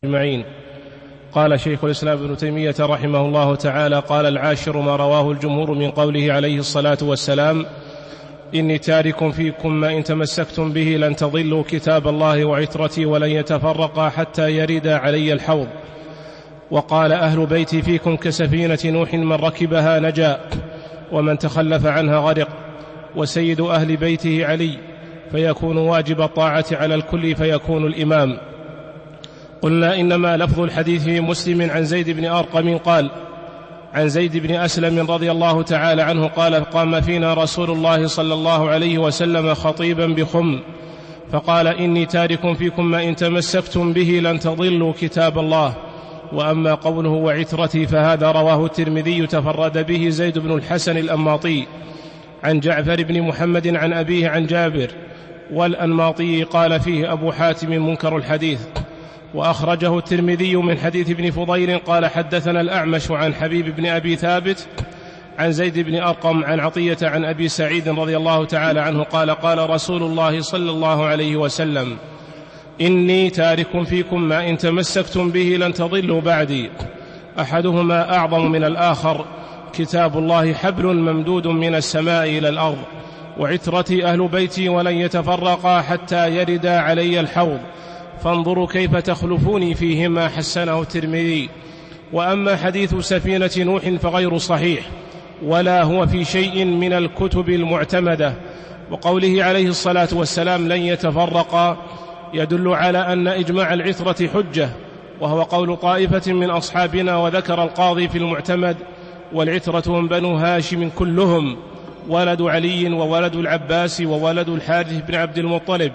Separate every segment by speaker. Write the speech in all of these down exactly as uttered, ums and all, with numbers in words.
Speaker 1: أجمعين. قال شيخ الإسلام ابن تيمية رحمه الله تعالى: قال العاشر ما رواه الجمهور من قوله عليه الصلاة والسلام: إني تارك فيكم ما إن تمسكتم به لن تضلوا كتاب الله وعترتي ولن يتفرقا حتى يرد علي الحوض. وقال: أهل بيتي فيكم كسفينة نوح من ركبها نجا ومن تخلف عنها غرق. وسيد أهل بيته علي، فيكون واجب الطاعة على الكل فيكون الإمام. قلنا: إنما لفظ الحديث في مسلم عن زيد بن أرقم قال: عن زيد بن أسلم رضي الله تعالى عنه قال: قام فينا رسول الله صلى الله عليه وسلم خطيبا بخم فقال: إني تارك فيكم ما إن تمسكتم به لن تضلوا كتاب الله. وأما قوله وعترتي فهذا رواه الترمذي تفرد به زيد بن الحسن الأنماطي عن جعفر بن محمد عن أبيه عن جابر، والأنماطي قال فيه أبو حاتم منكر الحديث. وأخرجه الترمذي من حديث ابن فضيل قال: حدثنا الأعمش عن حبيب بن أبي ثابت عن زيد بن أرقم عن عطية عن أبي سعيد رضي الله تعالى عنه قال: قال رسول الله صلى الله عليه وسلم: إني تارك فيكم ما إن تمسكتم به لن تضلوا بعدي، أحدهما أعظم من الآخر، كتاب الله حبل ممدود من السماء إلى الأرض، وعترتي أهل بيتي ولن يتفرقا حتى يرد علي الحوض، فانظروا كيف تخلفوني فيهما. حسنه الترمذي. وأما حديث سفينة نوح فغير صحيح، ولا هو في شيء من الكتب المعتمدة. وقوله عليه الصلاة والسلام لن يتفرقا يدل على أن إجماع العترة حجة، وهو قول طائفة من أصحابنا. وذكر القاضي في المعتمد: والعترة هم بنو هاشم كلهم، ولد علي وولد العباس وولد الحارث بن عبد المطلب،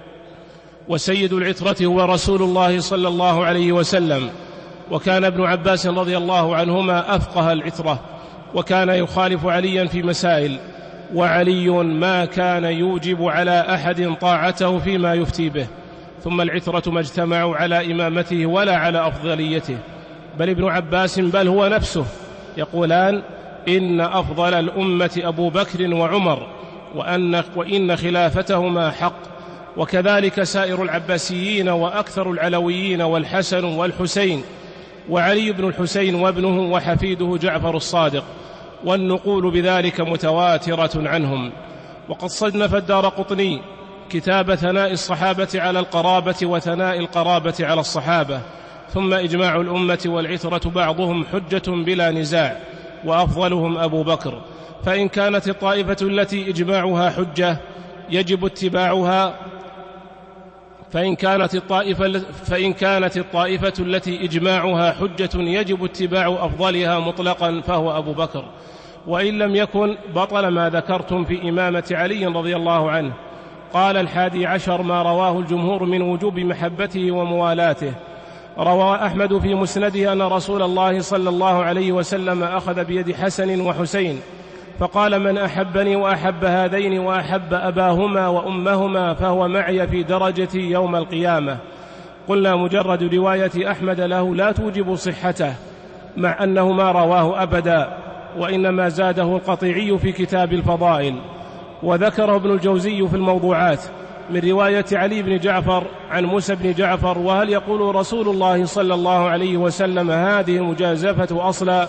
Speaker 1: وسيد العترة هو رسول الله صلى الله عليه وسلم. وكان ابن عباس رضي الله عنهما أفقه العترة، وكان يخالف عليا في مسائل، وعلي ما كان يوجب على أحد طاعته فيما يفتي به. ثم العترة ما اجتمعوا على إمامته ولا على أفضليته، بل ابن عباس بل هو نفسه يقولان: إن أفضل الأمة أبو بكر وعمر، وأن وإن خلافتهما حق. وكذلك سائر العباسيين وأكثر العلويين، والحسن والحسين، وعلي بن الحسين وابنه وحفيده جعفر الصادق، والنقول بذلك متواترة عنهم. وقد صنف الدارقطني كتاب ثناء الصحابة على القرابة وثناء القرابة على الصحابة. ثم إجماع الأمة والعترة بعضهم حجة بلا نزاع، وأفضلهم أبو بكر. فإن كانت الطائفة التي إجماعها حجة يجب اتباعها فإن كانت الطائفة, فإن كانت الطائفة التي إجماعها حجة يجب اتباع أفضلها مطلقا فهو أبو بكر. وإن لم يكن بطل ما ذكرتم في إمامة علي رضي الله عنه. قال الحادي عشر ما رواه الجمهور من وجوب محبته وموالاته. روى أحمد في مسنده أن رسول الله صلى الله عليه وسلم أخذ بيد حسن وحسين فقال: من أحبني وأحب هذين وأحب أباهما وأمهما فهو معي في درجتي يوم القيامة. قلنا: مجرد رواية أحمد له لا توجب صحته، مع أنه ما رواه أبدا، وإنما زاده القطيعي في كتاب الفضائل. وذكره ابن الجوزي في الموضوعات من رواية علي بن جعفر عن موسى بن جعفر: وهل يقول رسول الله صلى الله عليه وسلم هذه المجازفة أصلا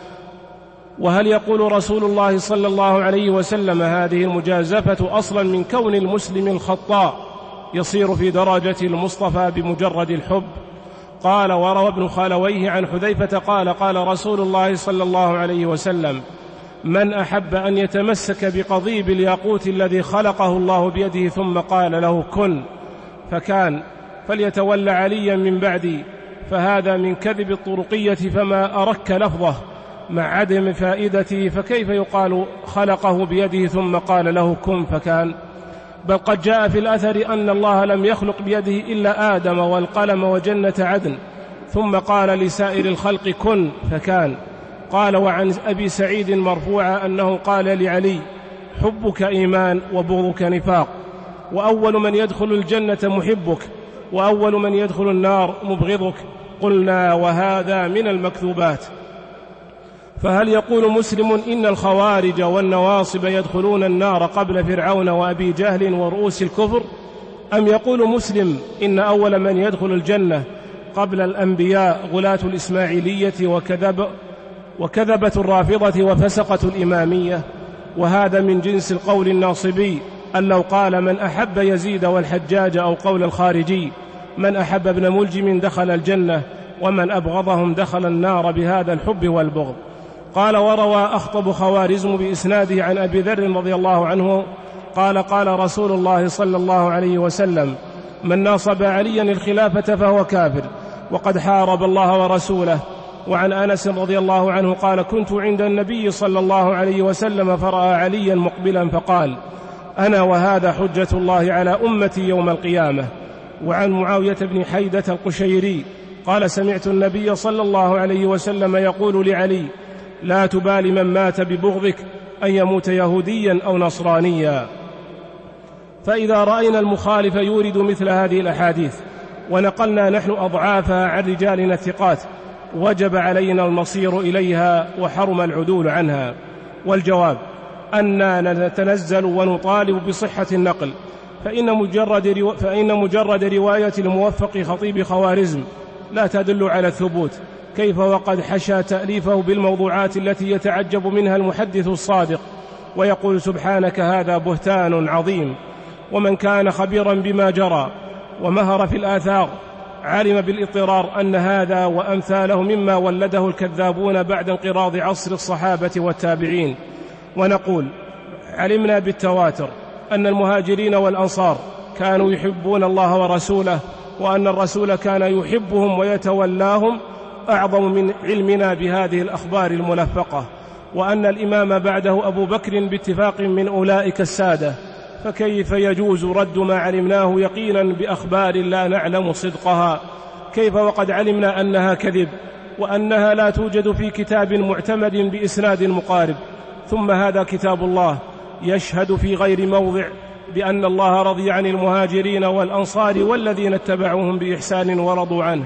Speaker 1: وهل يقول رسول الله صلى الله عليه وسلم هذه المجازفة أصلا من كون المسلم الخطاء يصير في درجة المصطفى بمجرد الحب؟ قال: وروى ابن خالويه عن حذيفة قال: قال رسول الله صلى الله عليه وسلم: من أحب أن يتمسك بقضيب الياقوت الذي خلقه الله بيده ثم قال له كن فكان فليتولى عليا من بعدي. فهذا من كذب الطرقية، فما أرك لفظه مع عدم فائدته، فكيف يقال خلقه بيده ثم قال له كن فكان؟ بل قد جاء في الأثر أن الله لم يخلق بيده إلا آدم والقلم وجنة عدن، ثم قال لسائر الخلق كن فكان. قال: وعن أبي سعيد مرفوعا أنه قال لعلي: حبك إيمان وبغضك نفاق، وأول من يدخل الجنة محبك، وأول من يدخل النار مبغضك. قلنا: وهذا من المكذوبات. فهل يقول مسلم إن الخوارج والنواصب يدخلون النار قبل فرعون وأبي جهل ورؤوس الكفر؟ أم يقول مسلم إن أول من يدخل الجنة قبل الأنبياء غلاة الإسماعيلية وكذب وكذبة الرافضة وفسقة الإمامية، وهذا من جنس القول الناصبي، أن لو قال من أحب يزيد والحجاج، أو قول الخارجي من أحب ابن ملجم دخل الجنة ومن أبغضهم دخل النار بهذا الحب والبغض. قال: وروى أخطب خوارزم بإسناده عن أبي ذر رضي الله عنه قال: قال رسول الله صلى الله عليه وسلم: من ناصب عليا الخلافة فهو كافر وقد حارب الله ورسوله. وعن أنس رضي الله عنه قال: كنت عند النبي صلى الله عليه وسلم فرأى عليا مقبلا فقال: أنا وهذا حجة الله على أمتي يوم القيامة. وعن معاوية بن حيدة القشيري قال: سمعت النبي صلى الله عليه وسلم يقول لعلي: لا تبالي من مات ببغضك أن يموت يهوديا أو نصرانيا. فإذا رأينا المخالف يورد مثل هذه الأحاديث ونقلنا نحن أضعافها عن رجالنا الثقات وجب علينا المصير إليها وحرم العدول عنها. والجواب أننا نتنزل ونطالب بصحة النقل، فإن مجرد, رو... فإن مجرد رواية الموفق خطيب خوارزم لا تدل على الثبوت، كيف وقد حشى تأليفه بالموضوعات التي يتعجب منها المحدث الصادق ويقول: سبحانك هذا بهتان عظيم. ومن كان خبيرا بما جرى ومهر في الآثار علم بالاضطرار أن هذا وأمثاله مما ولده الكذابون بعد انقراض عصر الصحابة والتابعين. ونقول: علمنا بالتواتر أن المهاجرين والأنصار كانوا يحبون الله ورسوله، وأن الرسول كان يحبهم ويتولاهم أعظم من علمنا بهذه الأخبار الملفقة، وأن الإمام بعده أبو بكر باتفاق من أولئك السادة، فكيف يجوز رد ما علمناه يقينا بأخبار لا نعلم صدقها؟ كيف وقد علمنا أنها كذب وأنها لا توجد في كتاب معتمد بإسناد مقارب؟ ثم هذا كتاب الله يشهد في غير موضع بأن الله رضي عن المهاجرين والأنصار والذين اتبعوهم بإحسان ورضوا عنه،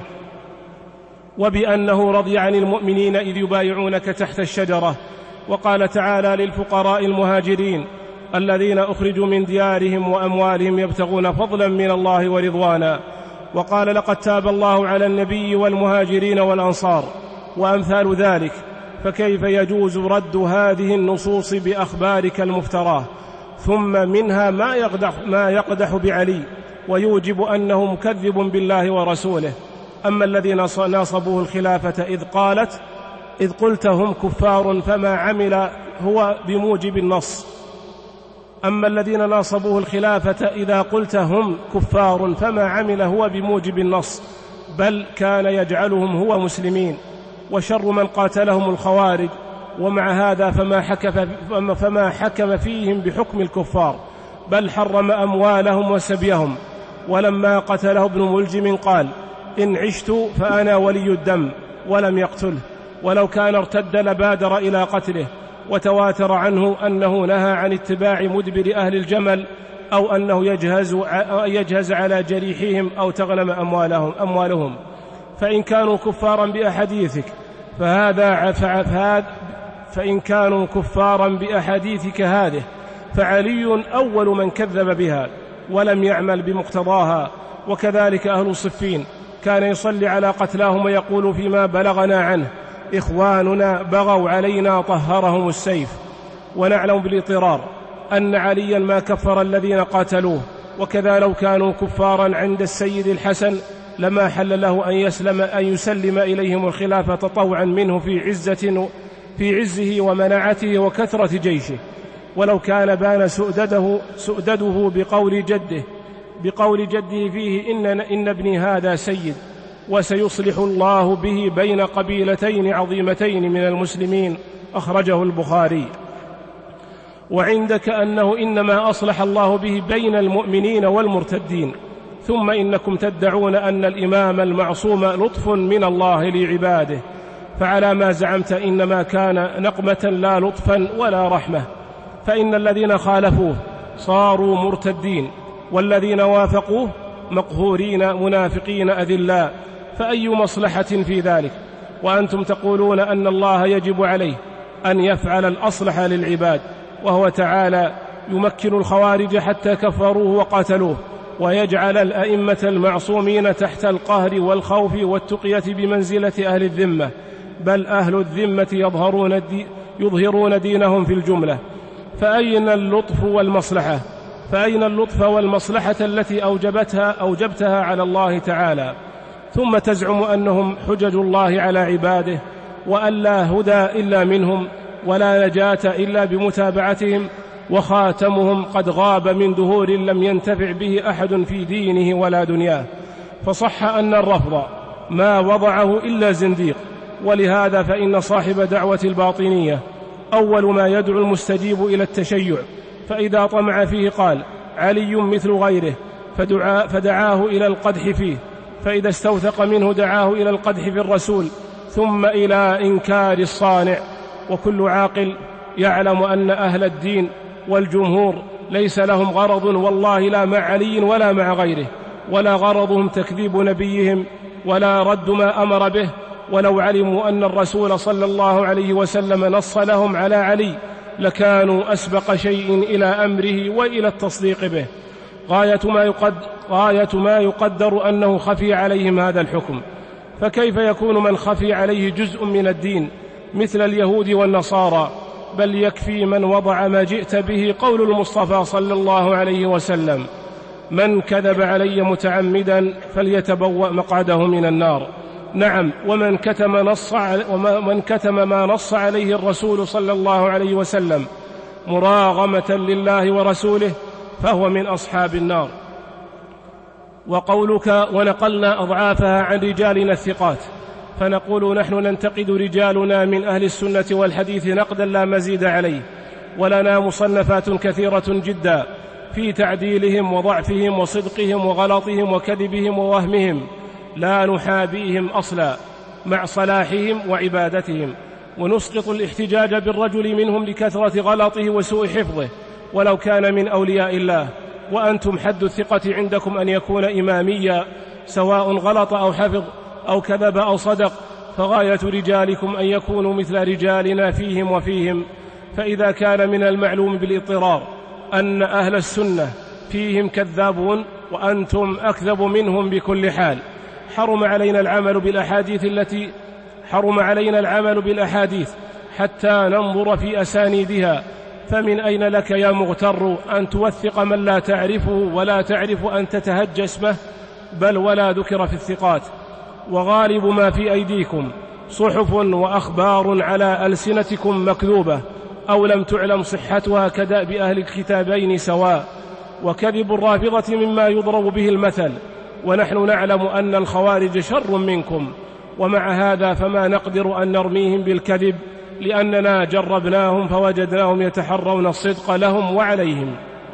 Speaker 1: وبأنه رضي عن المؤمنين إذ يبايعونك تحت الشجرة. وقال تعالى للفقراء المهاجرين الذين أخرجوا من ديارهم وأموالهم يبتغون فضلا من الله ورضوانا. وقال: لقد تاب الله على النبي والمهاجرين والأنصار، وأمثال ذلك. فكيف يجوز رد هذه النصوص بأخبارك المفتراه؟ ثم منها ما يقدح, ما يقدح بعلي ويوجب أنه مكذب بالله ورسوله. أما الذين ناصبوه الخلافة إذ قالت إذ قلت هم كفار فما عمل هو بموجب النص أما الذين ناصبوه الخلافة إذا قلت هم كفار فما عمل هو بموجب النص، بل كان يجعلهم هو مسلمين، وشر من قاتلهم الخوارج. ومع هذا فما حكم, فما حكم فيهم بحكم الكفار، بل حرم أموالهم وسبيهم. ولما قتله ابن ملجم قال: إن عشت فأنا ولي الدم، ولم يقتله، ولو كان ارتد لبادر إلى قتله. وتواتر عنه أنه نهى عن اتباع مدبر أهل الجمل، أو أنه يجهز, يجهز على جريحهم أو تغنم أموالهم, أموالهم. فإن كانوا كفارا بأحاديثك فهذا فهذا فإن كانوا كفارا بأحاديثك هذه فعلي أول من كذب بها ولم يعمل بمقتضاها. وكذلك أهل صفين كان يصلي على قتلاهم ويقول فيما بلغنا عنه: إخواننا بغوا علينا طهرهم السيف. ونعلم بالاضطرار أن عليا ما كفر الذين قاتلوه، وكذا لو كانوا كفارا عند السيد الحسن لما حل له أن يسلم أن يسلم إليهم الخلافة طوعا منه في عزة في عزه ومناعته وكثرة جيشه، ولو كان بان سؤدده, سؤدده بقول جده بقول جده فيه: إن, إن ابني هذا سيد، وسيصلح الله به بين قبيلتين عظيمتين من المسلمين. أخرجه البخاري. وعندك أنه إنما أصلح الله به بين المؤمنين والمرتدين. ثم إنكم تدعون أن الإمام المعصوم لطف من الله لعباده، فعلى ما زعمت إنما كان نقمة لا لطفا ولا رحمة. فإن الذين خالفوه صاروا مرتدين، والذين وافقوه مقهورين منافقين أذلاء، فأي مصلحة في ذلك؟ وأنتم تقولون أن الله يجب عليه أن يفعل الأصلح للعباد، وهو تعالى يمكن الخوارج حتى كفروه وقاتلوه، ويجعل الأئمة المعصومين تحت القهر والخوف والتقية بمنزلة أهل الذمة، بل أهل الذمة يظهرون, دي يظهرون دينهم في الجملة. فأين اللطف والمصلحة فأين اللطف والمصلحة التي أوجبتها أوجبتها على الله تعالى؟ ثم تزعم أنهم حجج الله على عباده، وأن لا هدى إلا منهم، ولا نجاة إلا بمتابعتهم، وخاتمهم قد غاب من دهور لم ينتفع به أحد في دينه ولا دنياه. فصح أن الرفض ما وضعه إلا زنديق. ولهذا فإن صاحب دعوة الباطنية أول ما يدعو المستجيب إلى التشيع، فإذا طمع فيه قال علي مثل غيره فدعا فدعاه إلى القدح فيه، فإذا استوثق منه دعاه إلى القدح في الرسول، ثم إلى إنكار الصانع. وكل عاقل يعلم أن أهل الدين والجمهور ليس لهم غرض والله لا مع علي ولا مع غيره، ولا غرضهم تكذيب نبيهم ولا رد ما أمر به. ولو علموا أن الرسول صلى الله عليه وسلم نص لهم على علي لكانوا أسبق شيء إلى أمره وإلى التصديق به. غاية ما يقدر, غاية ما يقدر أنه خفي عليهم هذا الحكم، فكيف يكون من خفي عليه جزء من الدين مثل اليهود والنصارى؟ بل يكفي من وضع ما جئت به قول المصطفى صلى الله عليه وسلم: من كذب علي متعمدا فليتبوأ مقعده من النار. نعم، ومن كتم, نص ومن كتم ما نص عليه الرسول صلى الله عليه وسلم مراغمة لله ورسوله فهو من أصحاب النار. وقولك ونقلنا أضعافها عن رجالنا الثقات، فنقول نحن ننتقد رجالنا من أهل السنة والحديث نقدا لا مزيد عليه، ولنا مصنفات كثيرة جدا في تعديلهم وضعفهم وصدقهم وغلطهم وكذبهم ووهمهم، لا نحابيهم أصلا مع صلاحهم وعبادتهم، ونسقط الاحتجاج بالرجل منهم لكثرة غلطه وسوء حفظه ولو كان من أولياء الله. وأنتم حد الثقة عندكم أن يكون إماميا، سواء غلط أو حفظ أو كذب أو صدق، فغاية رجالكم أن يكونوا مثل رجالنا فيهم وفيهم. فإذا كان من المعلوم بالاضطرار أن أهل السنة فيهم كذابون وأنتم أكذب منهم بكل حال، حرم علينا العمل بالأحاديث التي حرم علينا العمل بالأحاديث حتى ننظر في أسانيدها. فمن أين لك يا مغتر أن توثق من لا تعرفه ولا تعرف أن تتهجى اسمه؟ بل ولا ذكر في الثقات. وغالب ما في أيديكم صحف وأخبار على ألسنتكم مكذوبة أو لم تعلم صحتها كدأب أهل الكتابين سواء، وكذب الرافضة مما يضرب به المثل، ونحن نعلم أن الخوارج شر منكم، ومع هذا فما نقدر أن نرميهم بالكذب لأننا جربناهم فوجدناهم يتحرون الصدق لهم وعليهم.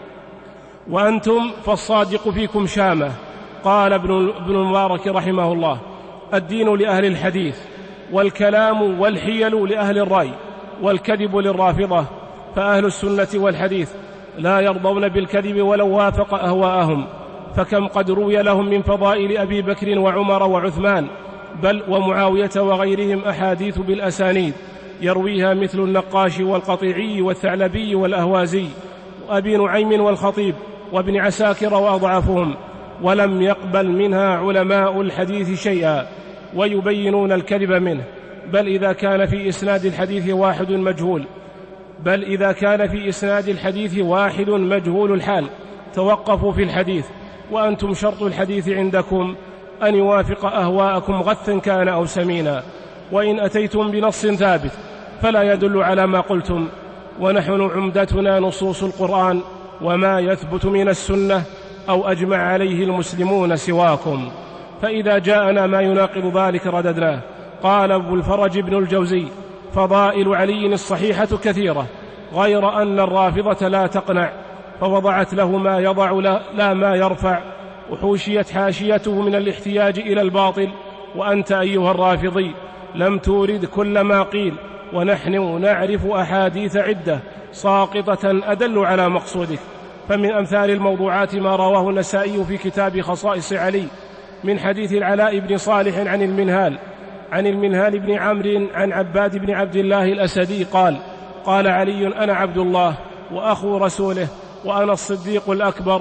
Speaker 1: وأنتم فالصادق فيكم شامة. قال ابن المبارك رحمه الله: الدين لأهل الحديث، والكلام والحيل لأهل الرأي، والكذب للرافضة. فأهل السنة والحديث لا يرضون بالكذب ولو وافق أهواءهم، فكم قد روي لهم من فضائل أبي بكر وعمر وعثمان بل ومعاوية وغيرهم أحاديث بالأسانيد يرويها مثل النقاش والقطيعي والثعلبي والأهوازي وأبي نعيم والخطيب وابن عساكر وأضعافهم، ولم يقبل منها علماء الحديث شيئا ويبينون الكذب منه. بل إذا كان في إسناد الحديث واحد مجهول بل إذا كان في إسناد الحديث واحد مجهول الحال توقفوا في الحديث. وأنتم شرط الحديث عندكم أن يوافق أهواءكم غثا كان أو سمينا، وإن أتيتم بنص ثابت فلا يدل على ما قلتم. ونحن عمدتنا نصوص القرآن وما يثبت من السنة أو أجمع عليه المسلمون سواكم، فإذا جاءنا ما يناقض ذلك رددناه. قال أبو الفرج بن الجوزي: فضائل علي الصحيحة كثيرة، غير أن الرافضة لا تقنع، فوضعت له ما يضع لا ما يرفع، وحوشيت حاشيته من الاحتياج إلى الباطل. وأنت أيها الرافضي لم تورد كل ما قيل، ونحن نعرف أحاديث عدة ساقطة أدل على مقصودك. فمن أمثال الموضوعات ما رواه النسائي في كتاب خصائص علي من حديث العلاء بن صالح عن المنهال عن المنهال بن عمرو عن عباد بن عبد الله الأسدي قال: قال علي: أنا عبد الله وأخو رسوله وأنا الصديق الأكبر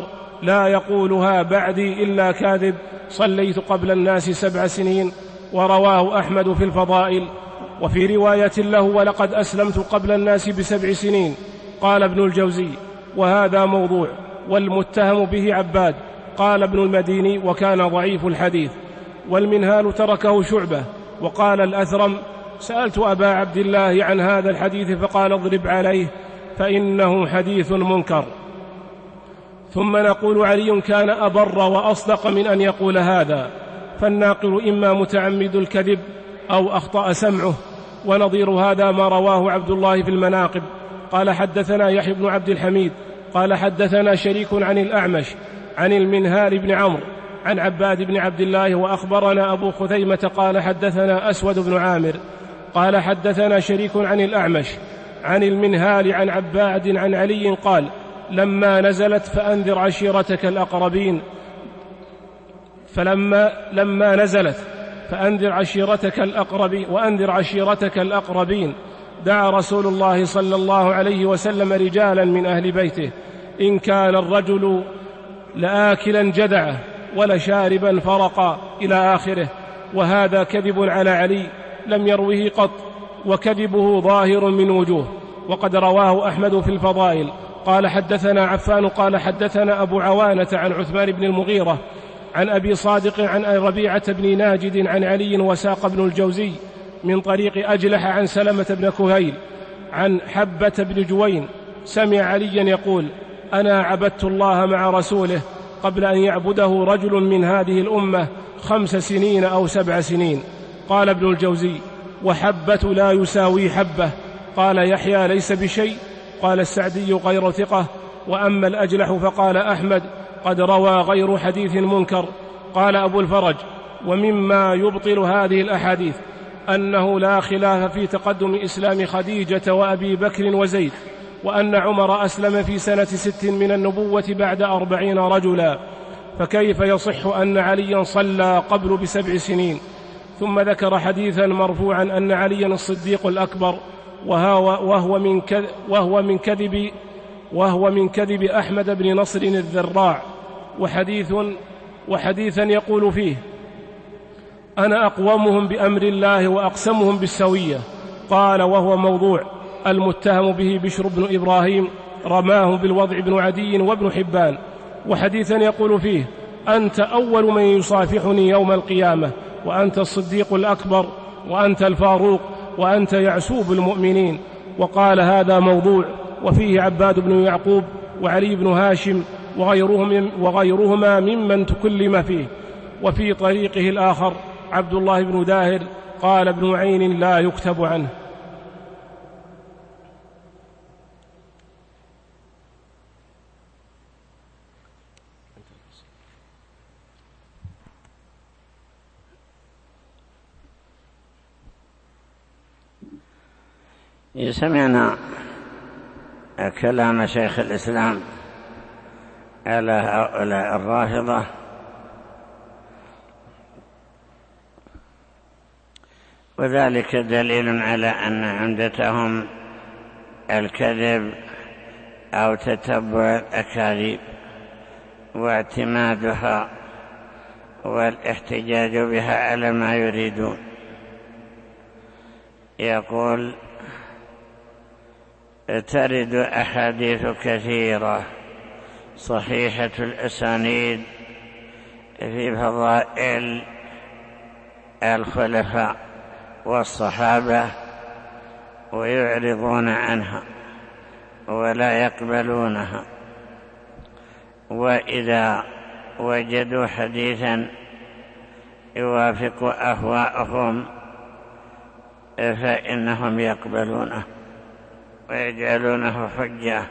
Speaker 1: لا يقولها بعدي إلا كاذب، صليت قبل الناس سبع سنين. ورواه أحمد في الفضائل. وفي رواية له ولقد أسلمت قبل الناس بسبع سنين. قال ابن الجوزي: وهذا موضوع، والمتهم به عباد. قال ابن المديني: وكان ضعيف الحديث. والمنهال تركه شعبة. وقال الأثرم: سألت أبا عبد الله عن هذا الحديث فقال: اضرب عليه فإنه حديث منكر. ثم نقول: علي كان أبر وأصدق من أن يقول هذا، فالناقل إما متعمد الكذب أو أخطأ سمعه. ونظير هذا ما رواه عبد الله في المناقب. قال: حدثنا يحيى بن عبد الحميد قال: حدثنا شريك عن الأعمش عن المنهال بن عمرو عن عباد بن عبد الله. وأخبرنا أبو خثيمة قال: حدثنا أسود بن عامر قال: حدثنا شريك عن الأعمش عن المنهال عن عباد عن علي قال: لما نزلت فأنذر عشيرتك الأقربين فلما لما نزلت فأنذر عشيرتك الأقربين وأنذر عشيرتك الأقربين دعا رسول الله صلى الله عليه وسلم رجالا من أهل بيته، إن كان الرجل لآكلا جدعه ولشاربا فرقا إلى آخره. وهذا كذب على علي لم يروه قط، وكذبه ظاهر من وجوه. وقد رواه أحمد في الفضائل. قال: حدثنا عفان قال: حدثنا أبو عوانة عن عثمان بن المغيرة عن أبي صادق عن ربيعة بن ناجد عن علي. وساق ابن الجوزي من طريق أجلح عن سلمة بن كهيل عن حبة بن جوين سمع عليا يقول: أنا عبدت الله مع رسوله قبل أن يعبده رجل من هذه الأمة خمس سنين أو سبع سنين. قال ابن الجوزي: وحبة لا يساوي حبة. قال يحيى: ليس بشيء. قال السعدي: غير ثقة. وأما الأجلح فقال أحمد: قد روى غير حديث منكر. قال أبو الفرج: ومما يبطل هذه الأحاديث أنه لا خلاف في تقدم إسلام خديجة وأبي بكر وزيد، وأن عمر أسلم في سنة ست من النبوة بعد أربعين رجلا، فكيف يصح أن عليا صلى قبل بسبع سنين؟ ثم ذكر حديثا مرفوعا أن عليا الصديق الأكبر، وهو من كذب وهو من كذب وهو من كذب أحمد بن نصر الذراع، وحديث وحديثا يقول فيه: أنا أقومهم بأمر الله وأقسمهم بالسوية. قال: وهو موضوع. المتهم به بشر بن إبراهيم رماه بالوضع بن عدي وابن حبان. وحديثا يقول فيه: أنت أول من يصافحني يوم القيامة، وأنت الصديق الأكبر، وأنت الفاروق، وأنت يعسوب المؤمنين. وقال: هذا موضوع. وفيه عباد بن يعقوب وعلي بن هاشم وغيرهم وغيرهما ممن تكلم فيه. وفي طريقه الآخر عبد الله بن داهر. قال ابن معين: لا يكتب عنه.
Speaker 2: سمعنا كلام شيخ الإسلام على هؤلاء الرافضة، وذلك دليل على أن عمدتهم الكذب أو تتبع الأكاذيب واعتمادها والاحتجاج بها على ما يريدون. يقول: ترد أحاديث كثيرة صحيحة الأسانيد في فضائل الخلفاء والصحابة ويعرضون عنها ولا يقبلونها، وإذا وجدوا حديثا يوافق أهواءهم فإنهم يقبلونه ويجعلونه حجة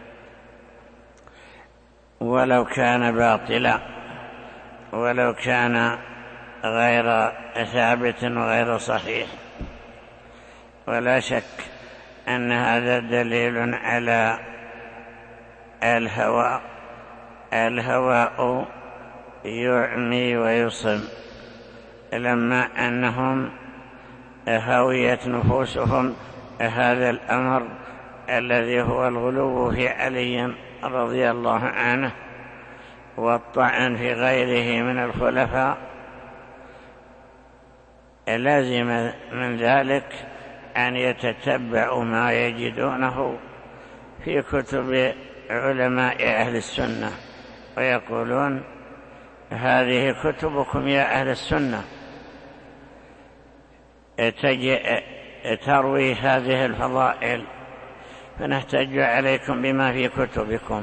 Speaker 2: ولو كان باطلا، ولو كان غير ثابت وغير صحيح. ولا شك أن هذا دليل على الهوى. الهواء يعمي ويصم، لما أنهم هويت نفوسهم هذا الأمر الذي هو الغلو في علي رضي الله عنه، والطعن في غيره من الخلفاء، لازم من ذلك أن يتتبعوا ما يجدونه في كتب علماء أهل السنة ويقولون هذه كتبكم يا أهل السنة تروي هذه الفضائل، فنحتج عليكم بما في كتبكم.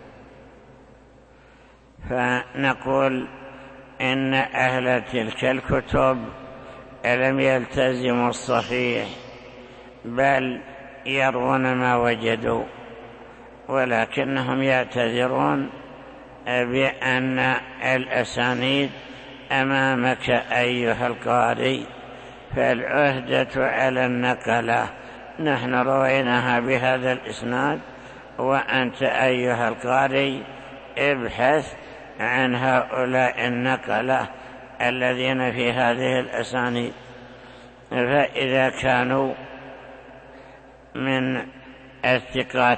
Speaker 2: فنقول إن أهل تلك الكتب لم يلتزموا الصحيح، بل يروون ما وجدوا، ولكنهم يعتذرون بأن الأسانيد أمامك أيها القارئ، فالعهدة على النقلة، نحن رويناها بهذا الإسناد، وأنت أيها القارئ ابحث عن هؤلاء النقلة الذين في هذه الأسانيد، فإذا كانوا من الثقات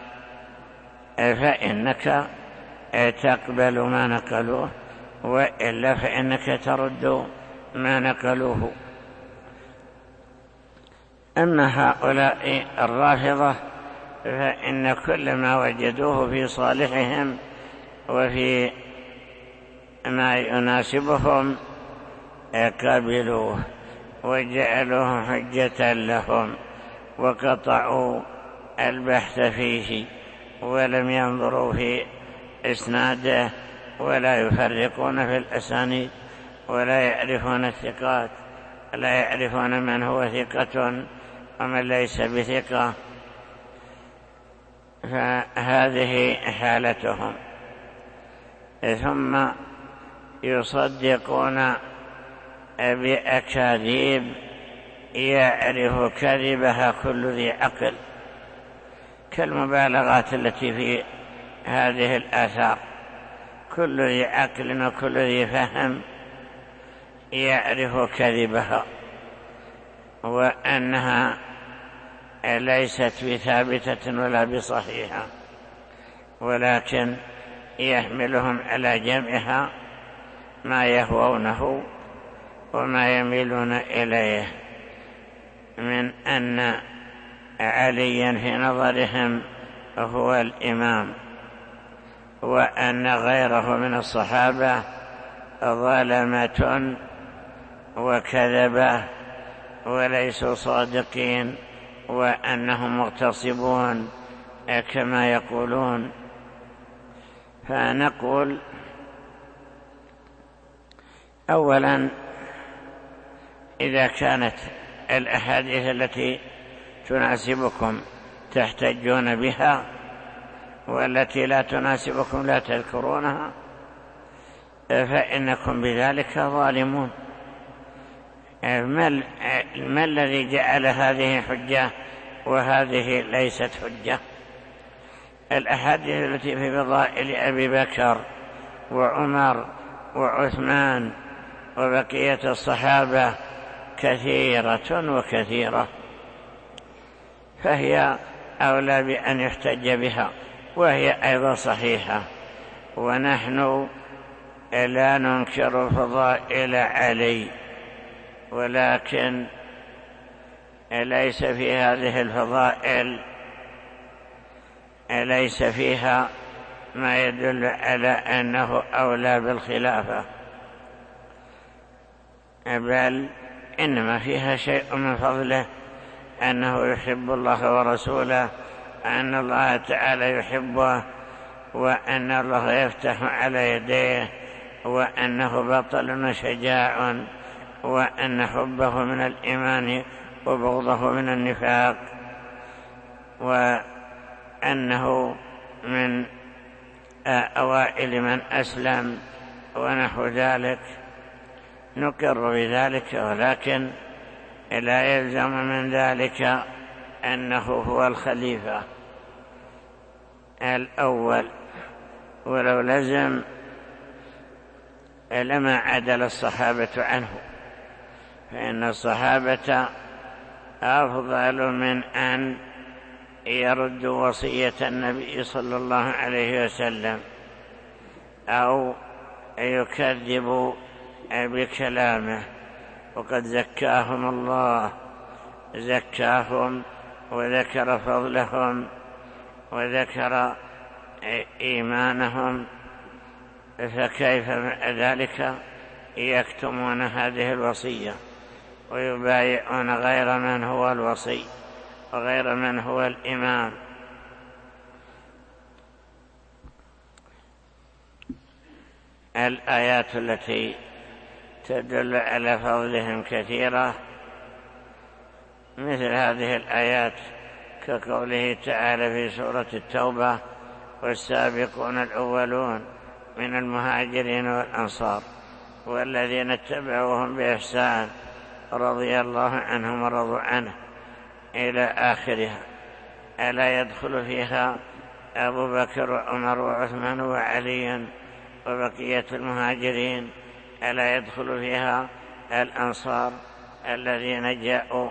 Speaker 2: فإنك تقبل ما نقلوه، وإلا فإنك ترد ما نقلوه. أما هؤلاء الرافضة فإن كل ما وجدوه في صالحهم وفي ما يناسبهم قبلوه وجعلوه حجة لهم، وقطعوا البحث فيه ولم ينظروا في إسناده، ولا يفرقون في الأسانيد، ولا يعرفون الثقات، لا يعرفون من هو ثقة ومن ليس بثقة. فهذه حالتهم. ثم يصدقون بأكاذيب يعرف كذبها كل ذي عقل، كالمبالغات التي في هذه الآثار، كل ذي عقل وكل ذي فهم يعرف كذبها، وأنها ليست بثابتة ولا بصحيحة، ولكن يحملهم على جمعها ما يهوونه وما يميلون إليه، من أن عليا في نظرهم هو الإمام، وأن غيره من الصحابة ظلمة وكذبة وليسوا صادقين، وأنهم مغتصبون كما يقولون. فنقول أولا إذا كانت الأحاديث التي تناسبكم تحتجون بها، والتي لا تناسبكم لا تذكرونها، فإنكم بذلك ظالمون. ما الذي جعل هذه حجة وهذه ليست حجة؟ الأحاديث التي في فضائل أبي بكر وعمر وعثمان وبقية الصحابة كثيرة وكثيرة، فهي أولى بأن يحتج بها، وهي أيضا صحيحة. ونحن لا ننكر فضائل علي، ولكن ليس في هذه الفضائل ليس فيها ما يدل على أنه أولى بالخلافة، بل إنما فيها شيء من فضله، أنه يحب الله ورسوله، أن الله تعالى يحبه، وأن الله يفتح على يديه، وأنه بطل وشجاع، وأن حبه من الإيمان وبغضه من النفاق، وأنه من أوائل من أسلم ونحو ذلك. نقر بذلك، ولكن لا يلزم من ذلك أنه هو الخليفة الأول، ولو لزم لما عدل الصحابة عنه، فإن الصحابة أفضل من أن يردوا وصية النبي صلى الله عليه وسلم، أو يكذب بكلامه. وقد زكاهم الله، زكاهم وذكر فضلهم وذكر إيمانهم، فكيف ذلك يكتمون هذه الوصية ويبايعون غير من هو الوصي وغير من هو الإمام؟ الآيات التي تدل على فضلهم كثيرة، مثل هذه الآيات كقوله تعالى في سورة التوبة: والسابقون الأولون من المهاجرين والأنصار والذين اتبعوهم بإحسان رضي الله عنهم ورضوا عنه، إلى آخرها. ألا يدخل فيها أبو بكر وعمر وعثمان وعلي وبقية المهاجرين؟ ألا يدخل فيها الأنصار الذين جاءوا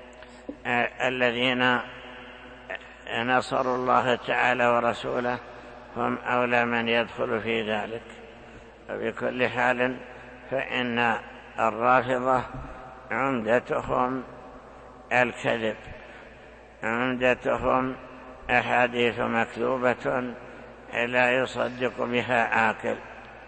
Speaker 2: الذين نصروا الله تعالى ورسوله؟ هم أولى من يدخل في ذلك. وبكل حال فإن الرافضة عمدتهم الكذب، عمدتهم أحاديث مكذوبة لا يصدق بها عاقل.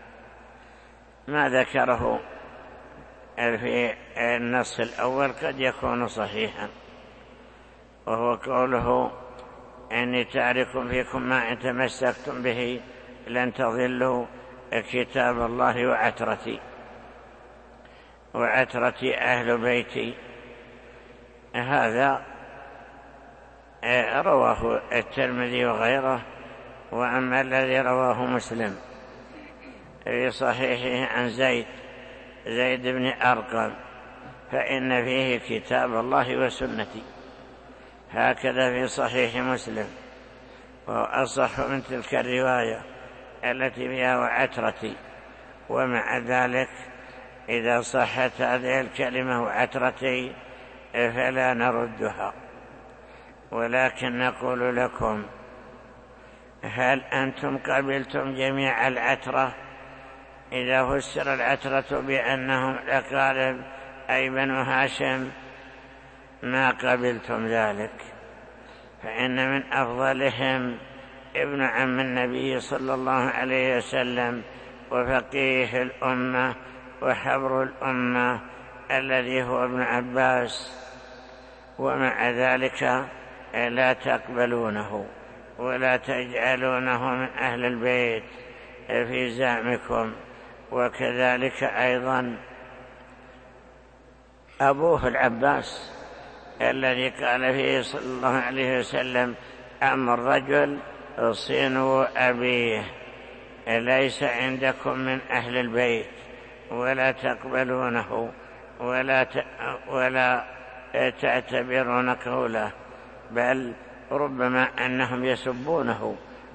Speaker 2: ما ذكره في النص الأول قد يكون صحيحا، وهو قوله: إني تارك فيكم ما إن تمسكتم به لن تضلوا كتاب الله وعترتي، وعترتي أهل بيتي. هذا رواه الترمذي وغيره. وأما الذي رواه مسلم في صحيحه عن زيد زيد بن أرقم فإن فيه كتاب الله وسنتي، هكذا في صحيح مسلم، وهو أصح من تلك الرواية التي فيها وعترتي. ومع ذلك إذا صحت هذه الكلمة وعترتي فلا نردها، ولكن نقول لكم: هل أنتم قبلتم جميع العترة؟ إذا فسر العترة بأنهم الأقارب أي بنو هاشم ما قبلتم ذلك، فإن من أفضلهم ابن عم النبي صلى الله عليه وسلم وفقيه الأمة وحبر الأمة الذي هو ابن عباس، ومع ذلك لا تقبلونه ولا تجعلونه من أهل البيت في زعمكم. وكذلك أيضا أبوه العباس الذي قال فيه صلى الله عليه وسلم: أما الرجل صنوا أبيه، ليس عندكم من أهل البيت ولا تقبلونه ولا ولا تعتبرون قوله، بل ربما أنهم يسبونه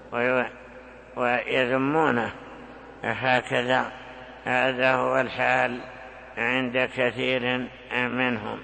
Speaker 2: ويذمونه. هكذا هذا هو الحال عند كثير منهم.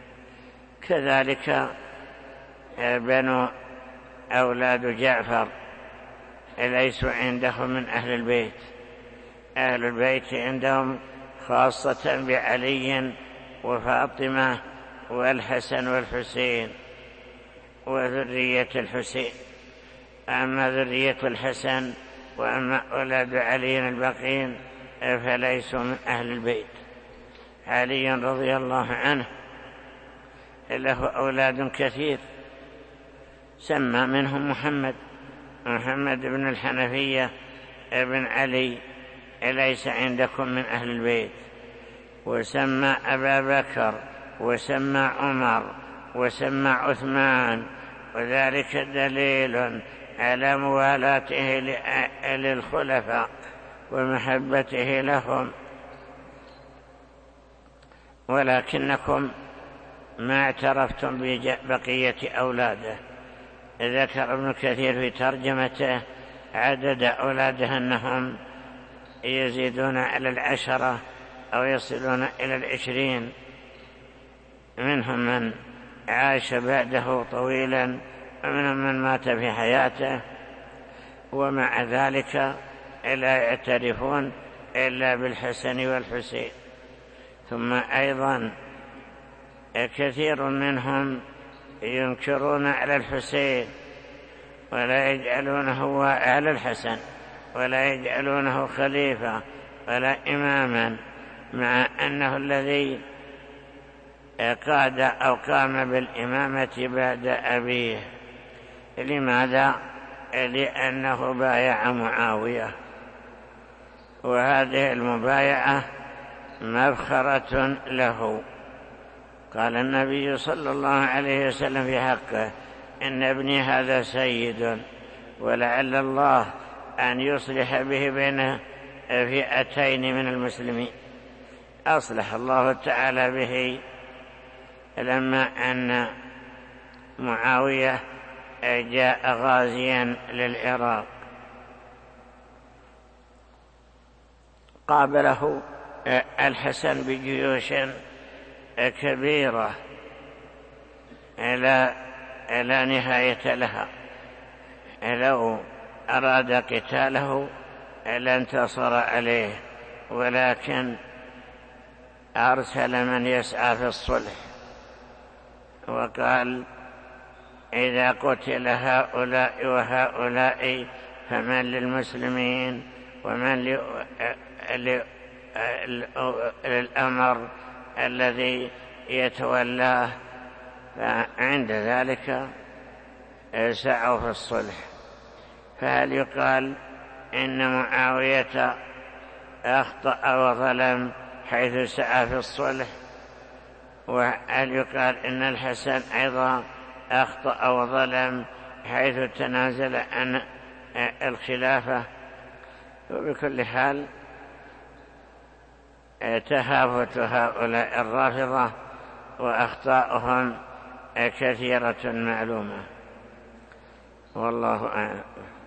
Speaker 2: كذلك بنو أولاد جعفر ليسوا عندهم من أهل البيت، أهل البيت عندهم خاصة بعلي وفاطمة والحسن والحسين وذرية الحسين. أما ذرية الحسن وأما أولاد علي الباقين فليسوا من أهل البيت. علي رضي الله عنه له أولاد كثير، سمى منهم محمد محمد بن الحنفية ابن علي ليس عندكم من أهل البيت، وسمى أبا بكر وسمى عمر وسمى عثمان، وذلك دليل على موالاته للخلفاء ومحبته لهم. ولكنكم ما اعترفتم ببقية أولاده. ذكر ابن كثير في ترجمته عدد أولاده أنهم يزيدون على العشرة أو يصلون إلى العشرين، منهم من عاش بعده طويلا ومنهم من مات في حياته. ومع ذلك لا يعترفون إلا بالحسن والحسين. ثم أيضا كثير منهم ينكرون على الحسين ولا يجعلونه على الحسن ولا يجعلونه خليفة ولا إماما، مع أنه الذي قاد أو قام بالإمامة بعد أبيه. لماذا؟ لأنه بايع معاوية، وهذه المبايعة مفخرة له. قال النبي صلى الله عليه وسلم في حقه: إن ابني هذا سيد، ولعل الله أن يصلح به بين فئتين من المسلمين. أصلح الله تعالى به لما أن معاوية جاء غازيا للعراق، قابله الحسن بجيوش كبيرة لا لا نهاية لها، لو أراد قتاله لانتصر عليه، ولكن أرسل من يسعى في الصلح وقال: إذا قتل هؤلاء وهؤلاء فمن للمسلمين ومن للأمر الذي يتولاه. فعند ذلك سعوا في الصلح. فهل يقال إن معاوية أخطأ وظلم حيث سعى في الصلح؟ وهل يقال إن الحسن أيضا أخطأ وظلم حيث تنازل عن الخلافة؟ وبكل حال تهافت هؤلاء الرافضة وأخطاؤهم كثيرة معلومة، والله أعلم.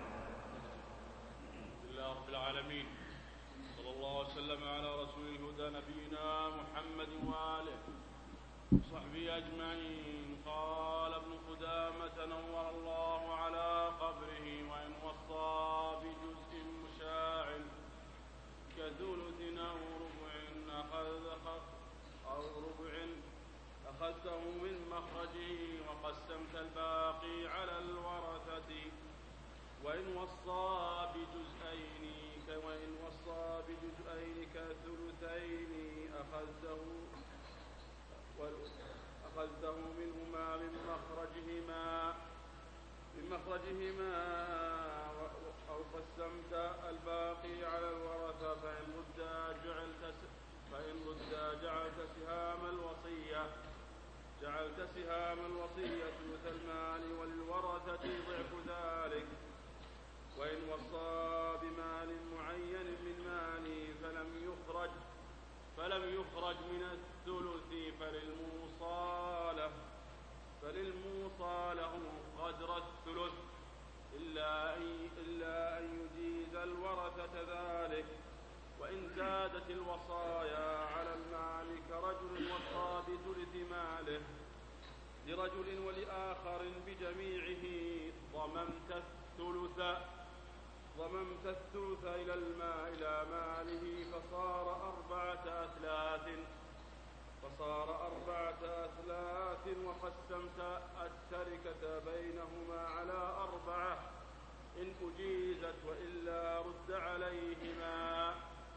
Speaker 3: رب العالمين، صلى الله وسلم على رسول الهدى نبينا محمد وآله وصحبه أجمعين. قال ابن قدامة نور الله على قبره: وإن وصى بجزء مشاع كثلث أو ربع أخذ أو ربع أخذته من مخرجه وقسمت الباقي على الورثة. وإن وصى بجزئين وإن وصى بجزئين كثلثين أخذته أخذته منهما من مخرجهما من مخرجهما أو قسمت الباقي على الورثة. فإن رد جعلت فإن رد جعلت سهام الوصية جعلت سهام الوصية ثلث المال وللورثة ضعف ذلك. وإن وصى بمال معين من ماله فلم يخرج فلم يخرج من الثلث فللموصى له فللموصى له قدر الثلث، إلا أن إلا أن يجيز الورثة ذلك. وإن زادت الوصايا على المال كرجل وصى بثلث ماله لرجل ولآخر بجميعه ضممت الثلث ضممت الثلث إلى الماء إلى ماله فصار أربعة أثلاث فصار أربعة أثلاث وقسمت التركة بينهما على أربعة إن أجيزت وإلا رد عليهما.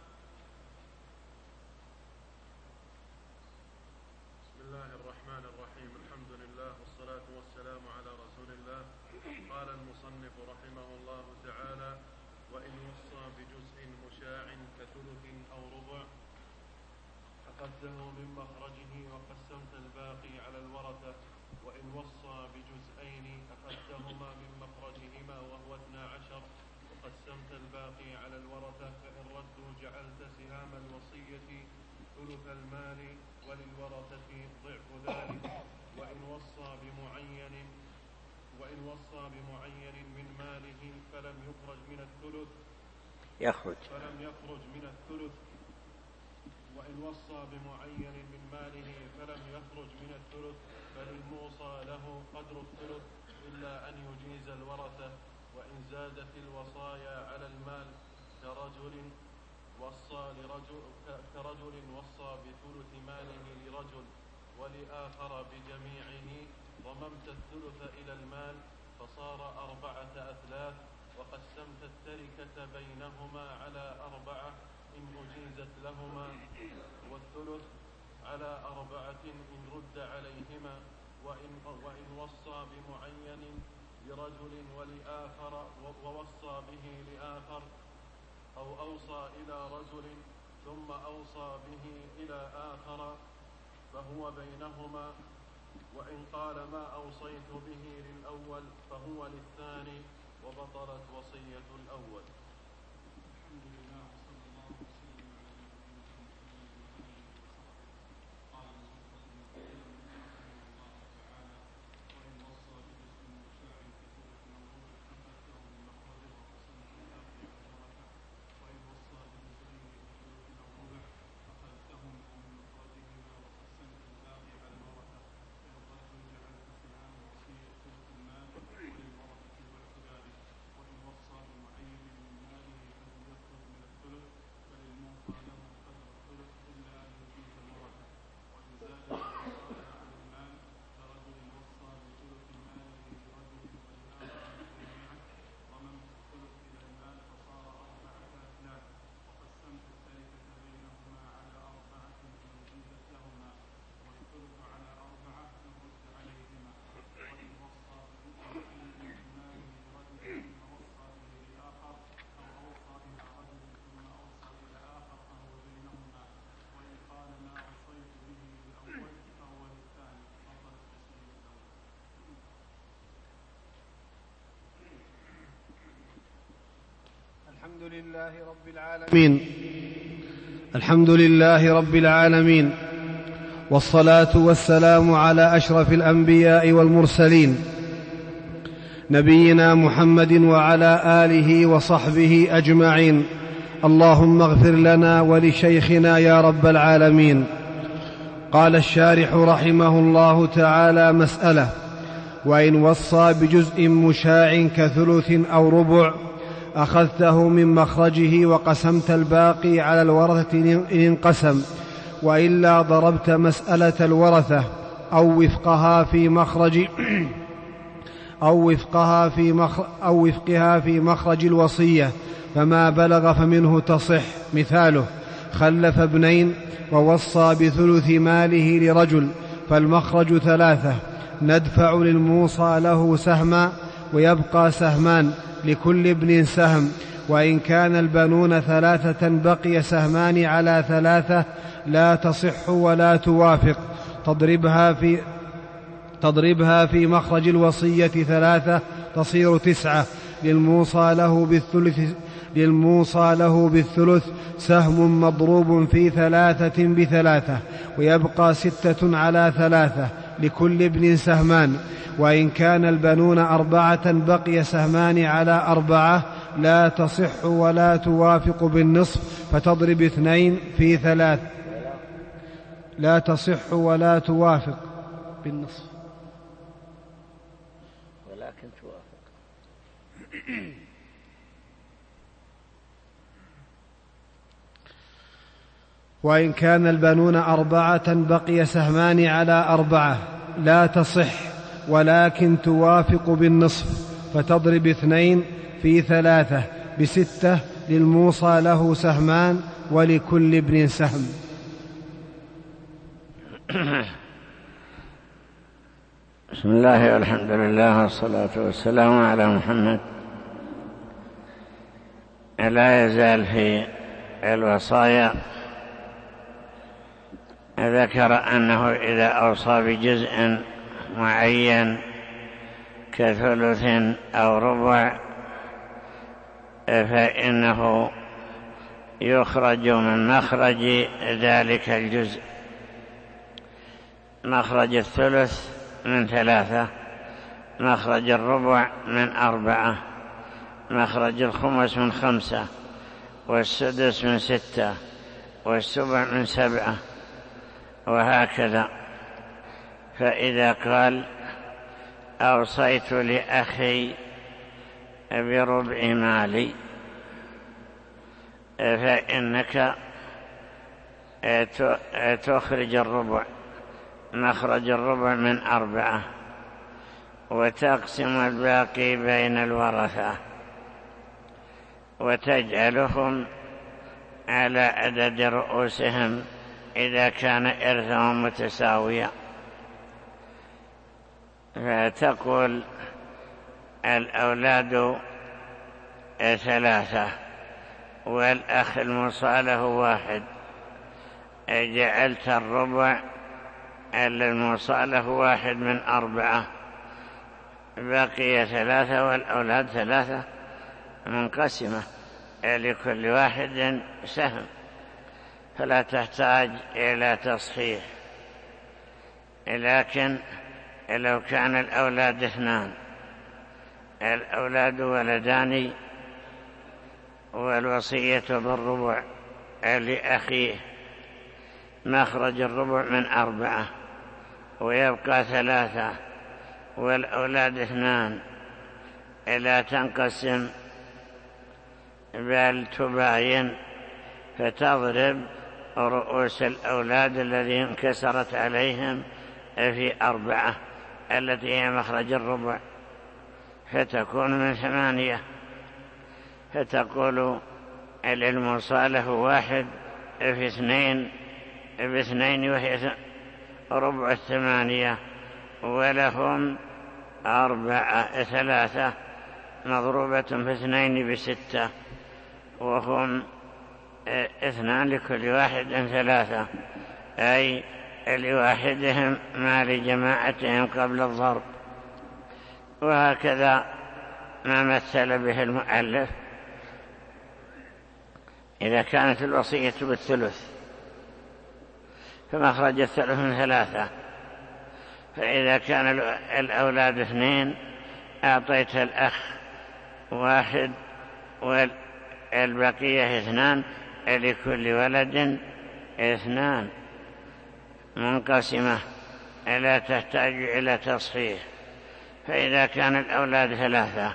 Speaker 4: بسم الله الرحمن الرحيم. الحمد لله والصلاة والسلام على رسول الله. قال المصنف رحمه الله تعالى: وإن وصى بجزء مشاع كثلث أو ربع أخذته من مخرجه وقسمت الباقي على الورثة. وإن وصى بجزئين أخذتهما من مخرجهما وهو اثنا عشر وقسمت الباقي على الورثة. فإن ردوا جعلت سهام الوصية ثلث المال وللورثة ضعف ذلك. وإن وصى بمعين وإن وصى بمعين من ماله فلم يخرج من الثلث
Speaker 2: يخرج
Speaker 4: فلم يخرج من الثلث وإن وصى بمعين من ماله فلم يخرج من الثلث فللموصى له قدر الثلث، إلا أن يجيز الورثة. وإن زادت الوصايا على المال كرجل وصى لرجل كرجل وصى بثلث ماله لرجل ولآخر بجميعه ضممت الثلث إلى المال فصار أربعة أثلاث وقسمت التركة بينهما على أربعة إن أجيزت لهما والثلث على أربعة إن رد عليهما وإن, وإن وصى بمعين لرجل ولآخر ووصى به لآخر أو أوصى إلى رجل ثم أوصى به إلى آخر فهو بينهما وإن قال ما أوصيت به للأول فهو للثاني وبطلت وصية الأول.
Speaker 3: الحمد لله صلى الله عليه وسلم على نبينا محمد وعلى آله وصحبه أجمعين. قال الله تعالى: وإن وصى بجزء مشاع كثلث موضوع أخذته من مخرجه وقسمته الباقي على ورثته وإن وصى بجزئين كثلث موضوع أخذتهما من مخرجهما وقسمت الباقي على الورثة. فإن جعلت في عام وصية ثلث المال وللورثة الورث ذلك. وإن وصى بمعين من ماله فلم يخرج من الثلث فللموصى له قدر الثلث إلا أن يجيز الورثة. وإن زاد الوصايا على المال كرجل وصى بثلث ماله لرجل ولآخر جميعا ضممت الثلث إلى المال فصار أربعة أثلاث وقسمت التركة بينهما على أربعة إن أجيزت لهما والثلث على أربعة إن رد عليهما. وإن وصى بمعين من ماله لرجل ثم وصى به لآخر أو أوصى إلى رجل ثم أوصى إلى آخر فهو بينهما وإن قال ما أوصيت به للأول فهو للثاني بطلت وصية الأول.
Speaker 5: الحمد لله رب العالمين الحمد لله رب العالمين والصلاة والسلام على أشرف الأنبياء والمرسلين نبينا محمد وعلى آله وصحبه أجمعين. اللهم اغفر لنا ولشيخنا يا رب العالمين. قال الشارح رحمه الله تعالى: مسألة: وإن وصى بجزء مشاع كثلث أو ربع أخذته من مخرجه وقسمت الباقي على الورثة إن انقسم، وإلا ضربت مسألة الورثة أو وفقها في مخرج أو وفقها في مخرج أو وفقها في مخرج الوصية، فما بلغ فمنه تصح. مثاله: خلف ابنين ووصى بثلث ماله لرجل فالمخرج ثلاثة، ندفع للموصى له سهما ويبقى سهمان لكل ابن سهم، وإن كان البنون ثلاثة بقي سهمان على ثلاثة لا تصح ولا توافق. تضربها في تضربها في مخرج الوصية ثلاثة تصير تسعة. للموصى له بالثلث للموصى له بالثلث سهم مضروب في ثلاثة بثلاثة، ويبقى ستة على ثلاثة لكل ابن سهمان. وإن كان البنون أربعة بقي سهمان على أربعة لا تصح ولا توافق بالنصف، فتضرب اثنين في ثلاث. لا تصح ولا توافق بالنصف
Speaker 2: ولكن توافق.
Speaker 5: وإن كان البنون أربعة بقي سهمان على أربعة لا تصح ولكن توافق بالنصف، فتضرب اثنين في ثلاثة بستة. للموصى له سهمان ولكل ابن سهم.
Speaker 2: بسم الله والحمد لله والصلاة والسلام على محمد. لا يزال في الوصايا ذكر أنه إذا أوصى بجزء معين كثلث أو ربع فإنه يخرج من مخرج ذلك الجزء. مخرج الثلث من ثلاثة، مخرج الربع من أربعة، مخرج الخمس من خمسة، والسدس من ستة، والسبع من سبعة، وهكذا. فإذا قال أوصيت لأخي بربع مالي فإنك تخرج الربع مخرج الربع من أربعة وتقسم الباقي بين الورثة وتجعلهم على عدد رؤوسهم إذا كان إرثهم متساويا. فتقول الأولاد ثلاثة والأخ الموصى له واحد، جعلت الربع الموصى له واحد من أربعة، بقي ثلاثة والأولاد ثلاثة منقسمة لكل واحد سهم، فلا تحتاج إلى تصحيح. لكن لو كان الأولاد اثنان، الأولاد ولدان والوصية بالربع لأخيه، مخرج الربع من أربعة ويبقى ثلاثة والأولاد اثنان، لا تنقسم بل تباين، فتضرب رؤوس الأولاد الذين انكسرت عليهم في أربعة التي هي مخرج الربع، فتكون من ثمانية. فتقول الموصى له واحد في اثنين باثنين وهي ربع الثمانية، ولهم أربعة ثلاثة مضروبة في اثنين بستة، وهم اثنان لكل واحد ثلاثة، أي لواحدهم ما لجماعتهم قبل الضرب. وهكذا ما مثل به المؤلف إذا كانت الوصية بالثلث فمخرج الثلث من ثلاثة، فإذا كان الأولاد اثنين أعطيت الأخ واحد والبقية اثنان، لكل ولد اثنان منقسمة لا تحتاج إلى تصحيح. فإذا كان الأولاد ثلاثة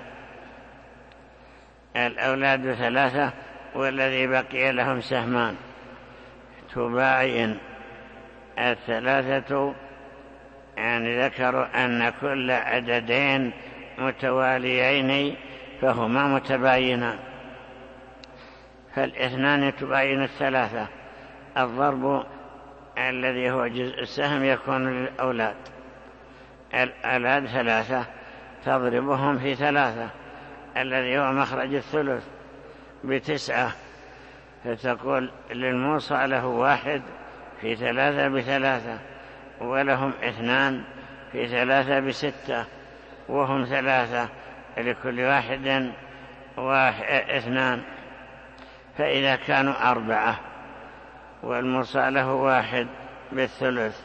Speaker 2: الأولاد ثلاثة والذي بقي لهم سهمان، تباين الثلاثة، يعني ذكروا أن كل عددين متواليين فهما متباينان، فالاثنان تباين الثلاثة. الضرب الذي هو جزء السهم يكون للأولاد، الأولاد ثلاثة تضربهم في ثلاثة الذي هو مخرج الثلث بتسعة، فتقول للموصى له واحد في ثلاثة بثلاثة، ولهم اثنان في ثلاثة بستة، وهم ثلاثة لكل واحد واحد اثنان. فإذا كانوا أربعة والموصى له واحد بالثلث،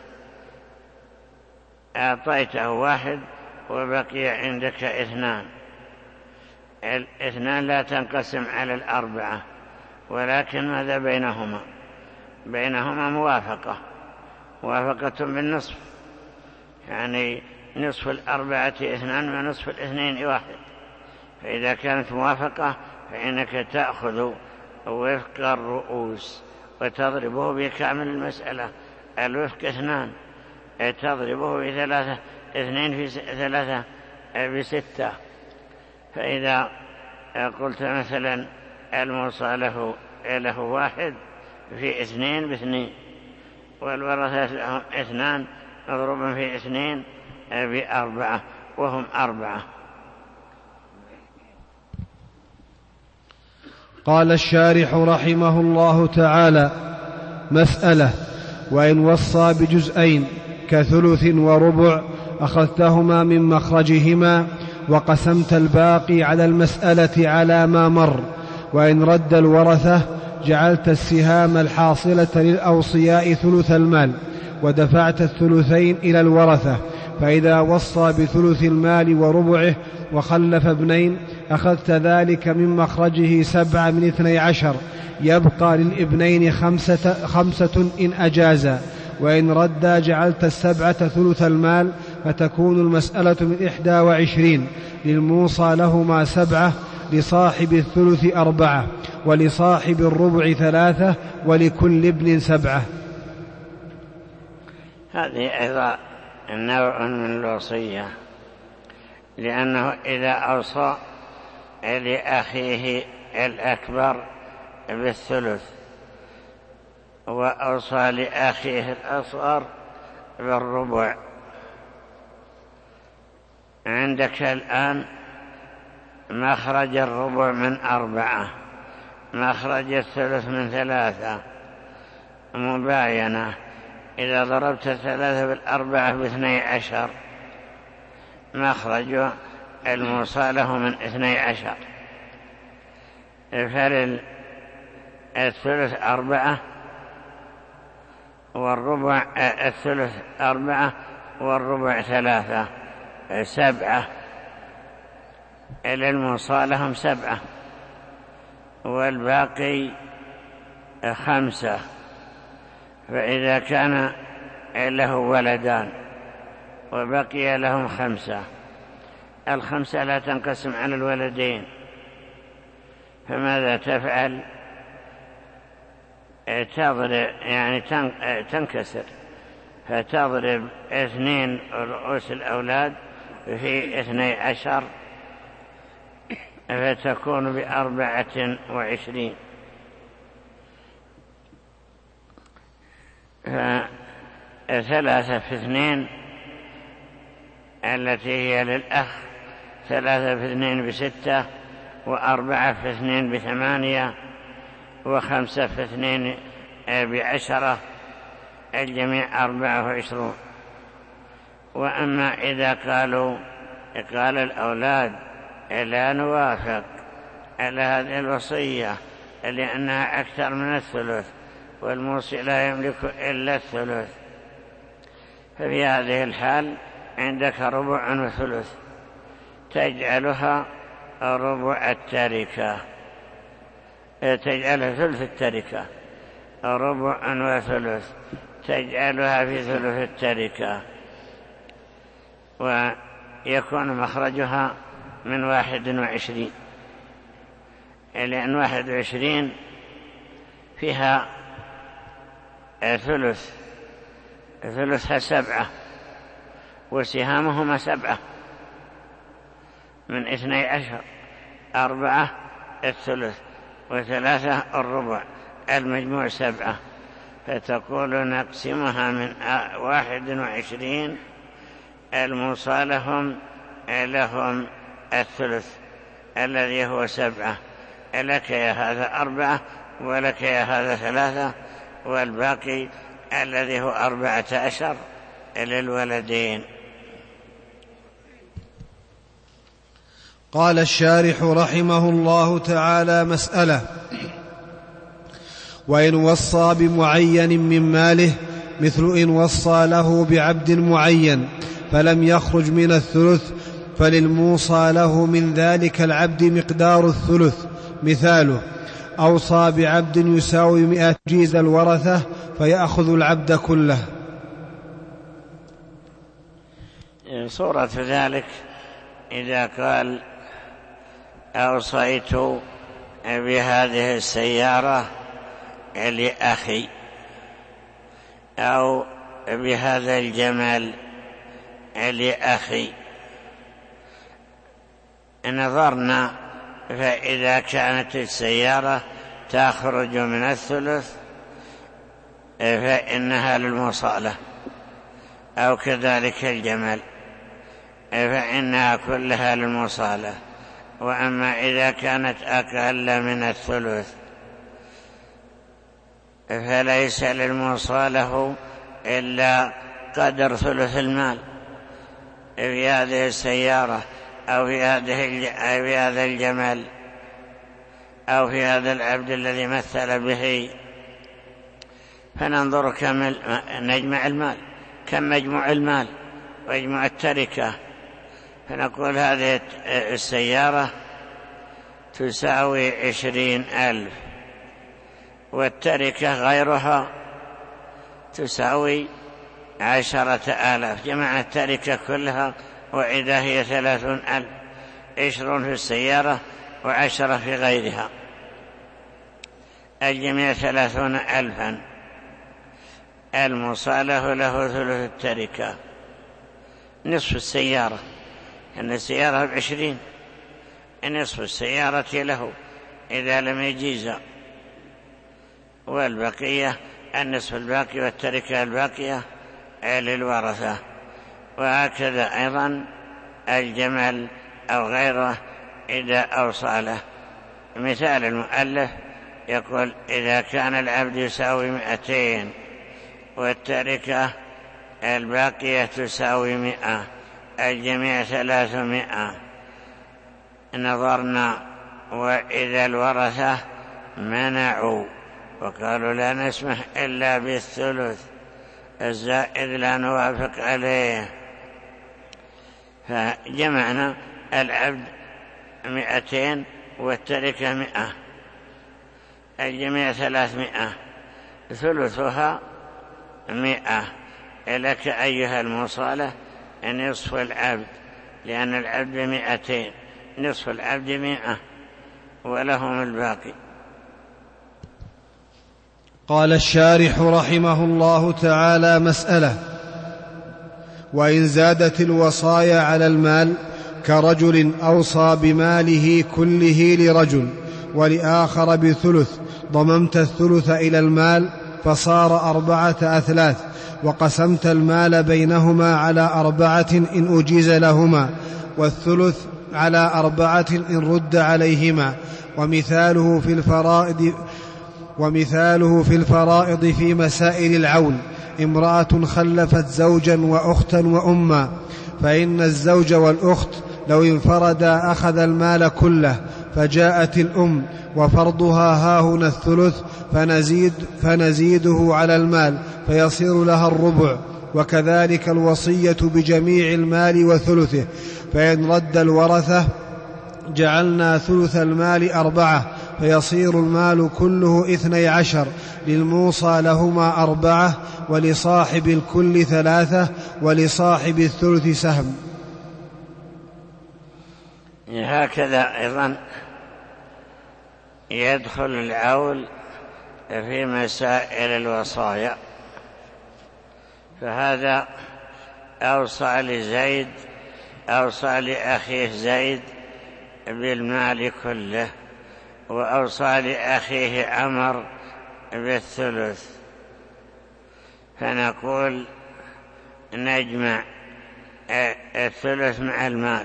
Speaker 2: أعطيته واحد وبقي عندك اثنان، الاثنان لا تنقسم على الأربعة، ولكن ماذا بينهما؟ بينهما موافقة، موافقة بالنصف، يعني نصف الأربعة اثنان ونصف الاثنين واحد. فإذا كانت موافقة فإنك تأخذ وفق الرؤوس وتضربه بكامل المسألة. الوفق اثنان تضربه بثلاثة، اثنين في ثلاثة بستة. فإذا قلت مثلا الموصى له, له واحد في اثنين باثنين، والورثة لهم اثنان مضروب في اثنين بأربعة، وهم أربعة.
Speaker 5: قال الشارح رحمه الله تعالى: مسألة: وإن وصى بجزئين كثلث وربع أخذتهما من مخرجهما وقسمت الباقي على المسألة على ما مر، وإن رد الورثة جعلت السهام الحاصلة للأوصياء ثلث المال ودفعت الثلثين إلى الورثة، فإذا وصى بثلث المال وربعه وخلف ابنين أخذت ذلك من مخرجه سبعة من اثني عشر، يبقى للابنين خمسة, خمسة إن أجازا، وإن ردا جعلت السبعة ثلث المال، فتكون المسألة من إحدى وعشرين، للموصى لهما سبعة لصاحب الثلث أربعة ولصاحب الربع ثلاثة ولكل ابن سبعة.
Speaker 2: هذه أيضا نوع من الوصية، لأنه إذا أوصى لأخيه الأكبر بالثلث وأوصى لأخيه الأصغر بالربع، عندك الآن مخرج الربع من أربعة، مخرج الثلث من ثلاثة، مباينة. إذا ضربت الثلاثة بالأربعة باثني عشر، مخرج الموصى له من اثني عشر، فللثلث أربعة والربع الثلث أربعة والربع ثلاثة، سبعة، للموصى لهم سبعة، والباقي خمسة. فإذا كان له ولدان وبقي لهم خمسة، الخمسة لا تنقسم على الولدين، فماذا تفعل؟ تضرب، يعني تنكسر، فتضرب اثنين رؤوس الأولاد في اثني عشر، فتكون بأربعة وعشرين. فثلاثة في اثنين التي هي للأخ، ثلاثة في اثنين بستة، وأربعة في اثنين بثمانية، وخمسة في اثنين بعشرة، الجميع أربعة وعشرون. وأما إذا قالوا قال الأولاد لا نوافق على هذه الوصية لأنها أكثر من الثلث والموصي لا يملك إلا الثلث، ففي هذه الحال عندك ربع وثلث، تجعلها ربع التركة، تجعلها ثلث التركة، ربع وثلث تجعلها في ثلث التركة، ويكون مخرجها من واحد وعشرين، لأن واحد وعشرين فيها ثلث، ثلثها سبعة، وسهامهما سبعة، من اثني عشر أربعة الثلث وثلاثة الربع، المجموع سبعة، فتقول نقسمها من واحد وعشرين، الموصى لهم لهم الثلث الذي هو سبعة، لك يا هذا أربعة ولك يا هذا ثلاثة، والباقي الذي هو أربعة عشر للولدين.
Speaker 5: قال الشارح رحمه الله تعالى: مسألة: وإن وصى بمعين من ماله، مثل إن وصى له بعبد معين فلم يخرج من الثلث، فللموصى له من ذلك العبد مقدار الثلث. مثاله: أوصى بعبد يساوي مئة جيز الورثة فيأخذ العبد كله.
Speaker 2: صورة ذلك إذا قال: أوصيت بهذه السيارة لأخي، أو بهذا الجمل لأخي، نظرنا، فإذا كانت السيارة تخرج من الثلث فإنها للمصالة، أو كذلك الجمل فإنها كلها للمصالة. وأما إذا كانت أقل من الثلث فليس للمصالة إلا قدر ثلث المال في هذه السيارة، أو في هذا الجمل، أو في هذا العبد الذي مثل به. فننظر كم نجمع المال، كم مجموع المال ويجمع التركة، فنقول هذه السيارة تساوي عشرين ألف، والتركة غيرها تساوي عشرة آلاف، جمعنا التركة كلها وإذا هي ثلاثون ألف، عشرون في السيارة وعشرة في غيرها، الجميع ثلاثون ألفا. المصالح له ثلث التركة، نصف السيارة، أن السيارة بعشرين، نصف السيارة له إذا لم يجيز، والبقية النصف الباقي والتركة الباقية للورثة. وهكذا أيضا الجمل أو غيره إذا أوصى له. مثال المؤلف يقول: إذا كان العبد يساوي مئتين والتركة الباقية تساوي مئة، الجميع ثلاثمائة، نظرنا وإذا الورثة منعوا وقالوا لا نسمح إلا بالثلث، الزائد لا نوافق عليه، فجمعنا العبد مئتين والتركة مئة، الجميع ثلاثمائة، ثلثها مئة. لك أيها المصالح نصف العبد، لأن العبد مئتين، نصف العبد مئة ولهم الباقي.
Speaker 5: قال الشارح رحمه الله تعالى: مسألة: وإن زادت الوصايا على المال كرجل أوصى بماله كله لرجل ولآخر بثلث، ضممت الثلث إلى المال فصار أربعة أثلاث، وقسمت المال بينهما على أربعة إن أجيز لهما، والثلث على أربعة إن رد عليهما. ومثاله في الفرائض ومثاله في الفرائض في مسائل العول: امرأة خلفت زوجا وأختا وأما، فإن الزوج والأخت لو انفردا أخذ المال كله، فجاءت الأم وفرضها هاهنا الثلث، فنزيد فنزيده على المال فيصير لها الربع. وكذلك الوصية بجميع المال وثلثه، فإن رد الورثة جعلنا ثلث المال أربعة، فيصير المال كله اثني عشر، للموصى لهما أربعة، ولصاحب الكل ثلاثة، ولصاحب الثلث سهم.
Speaker 2: هكذا أيضا يدخل العول في مسائل الوصايا، فهذا أوصى لزيد، أوصى لأخيه زيد بالمال كله، وأوصى لأخيه عمر بالثلث، فنقول نجمع الثلث مع المال.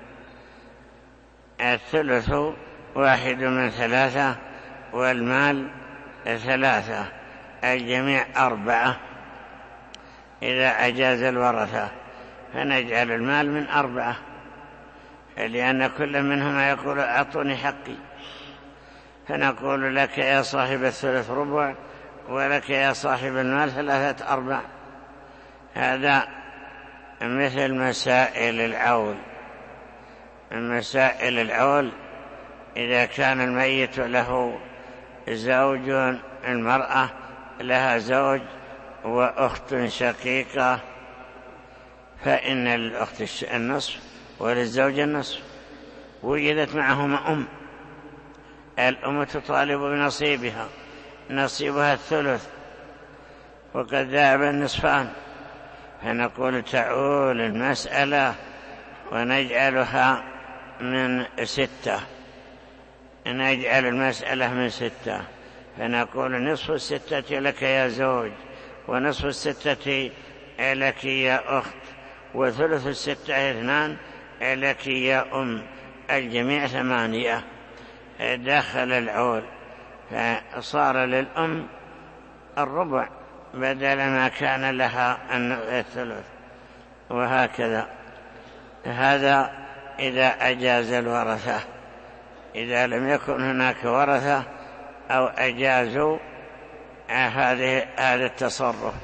Speaker 2: الثلث واحد من ثلاثة والمال ثلاثة، الجميع أربعة إذا أجاز الورثة، فنجعل المال من أربعة، لأن كل منهما يقول أعطوني حقي، فنقول لك يا صاحب الثلث ربع، ولك يا صاحب المال ثلاثة أرباع. هذا مثل مسائل العول. مسائل العول إذا كان الميت له زوج، المرأة لها زوج وأخت شقيقة، فإن للأخت النصف وللزوج النصف، وجدت معهما أم، الأم تطالب بنصيبها، نصيبها الثلث، وقد ذهب النصفان، فنقول تعول المسألة ونجعلها من ستة، نجعل المسألة من ستة، فنقول نصف الستة لك يا زوج، ونصف الستة لك يا أخت، وثلث الستة اثنان لك يا أم، الجميع ثمانية. دخل العول فصار للأم الربع بدل ما كان لها الثلث، وهكذا. هذا إذا أجاز الورثة. إذا لم يكن هناك ورثة أو أجازوا هذه هذا التصرف.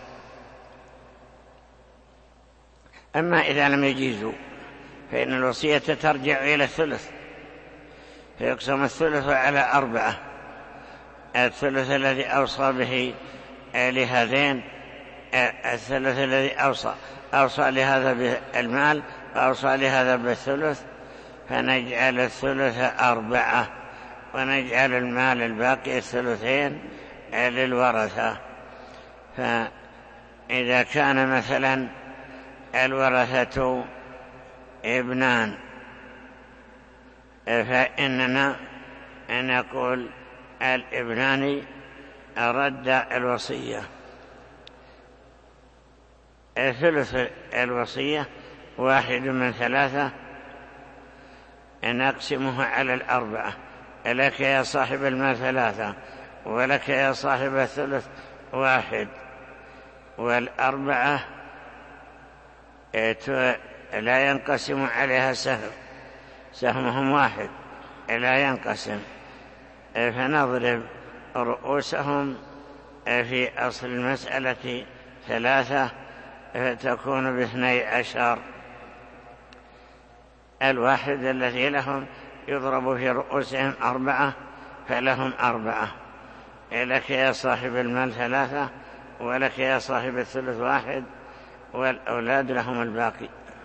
Speaker 2: أما إذا لم يجيزوا فإن الوصية ترجع إلى الثلث، فيقسم الثلث على أربعة، الثلث الذي أوصى به لهذين، الثلث الذي أوصى أوصى لهذا بالمال وأوصى لهذا بالثلث، فنجعل الثلث أربعة ونجعل المال الباقي الثلثين للورثة. فإذا كان مثلا الورثة ابنان فإننا نقول الابنان رد الوصية، ثلث الوصية واحد من ثلاثة نقسمه على الأربعة، لك يا صاحب المال ثلاثة ولك يا صاحب الثلث واحد، والأربعة لا ينقسم عليها سهم، سهمهم واحد لا ينقسم، فنضرب رؤوسهم في أصل المسألة ثلاثة فتكون باثني عشر. الواحد الذي لهم يضرب في رؤوسهم أربعة فلهم أربعة، لك يا صاحب المال ثلاثة ولك يا صاحب الثلث واحد، والأولاد لهم الباقي.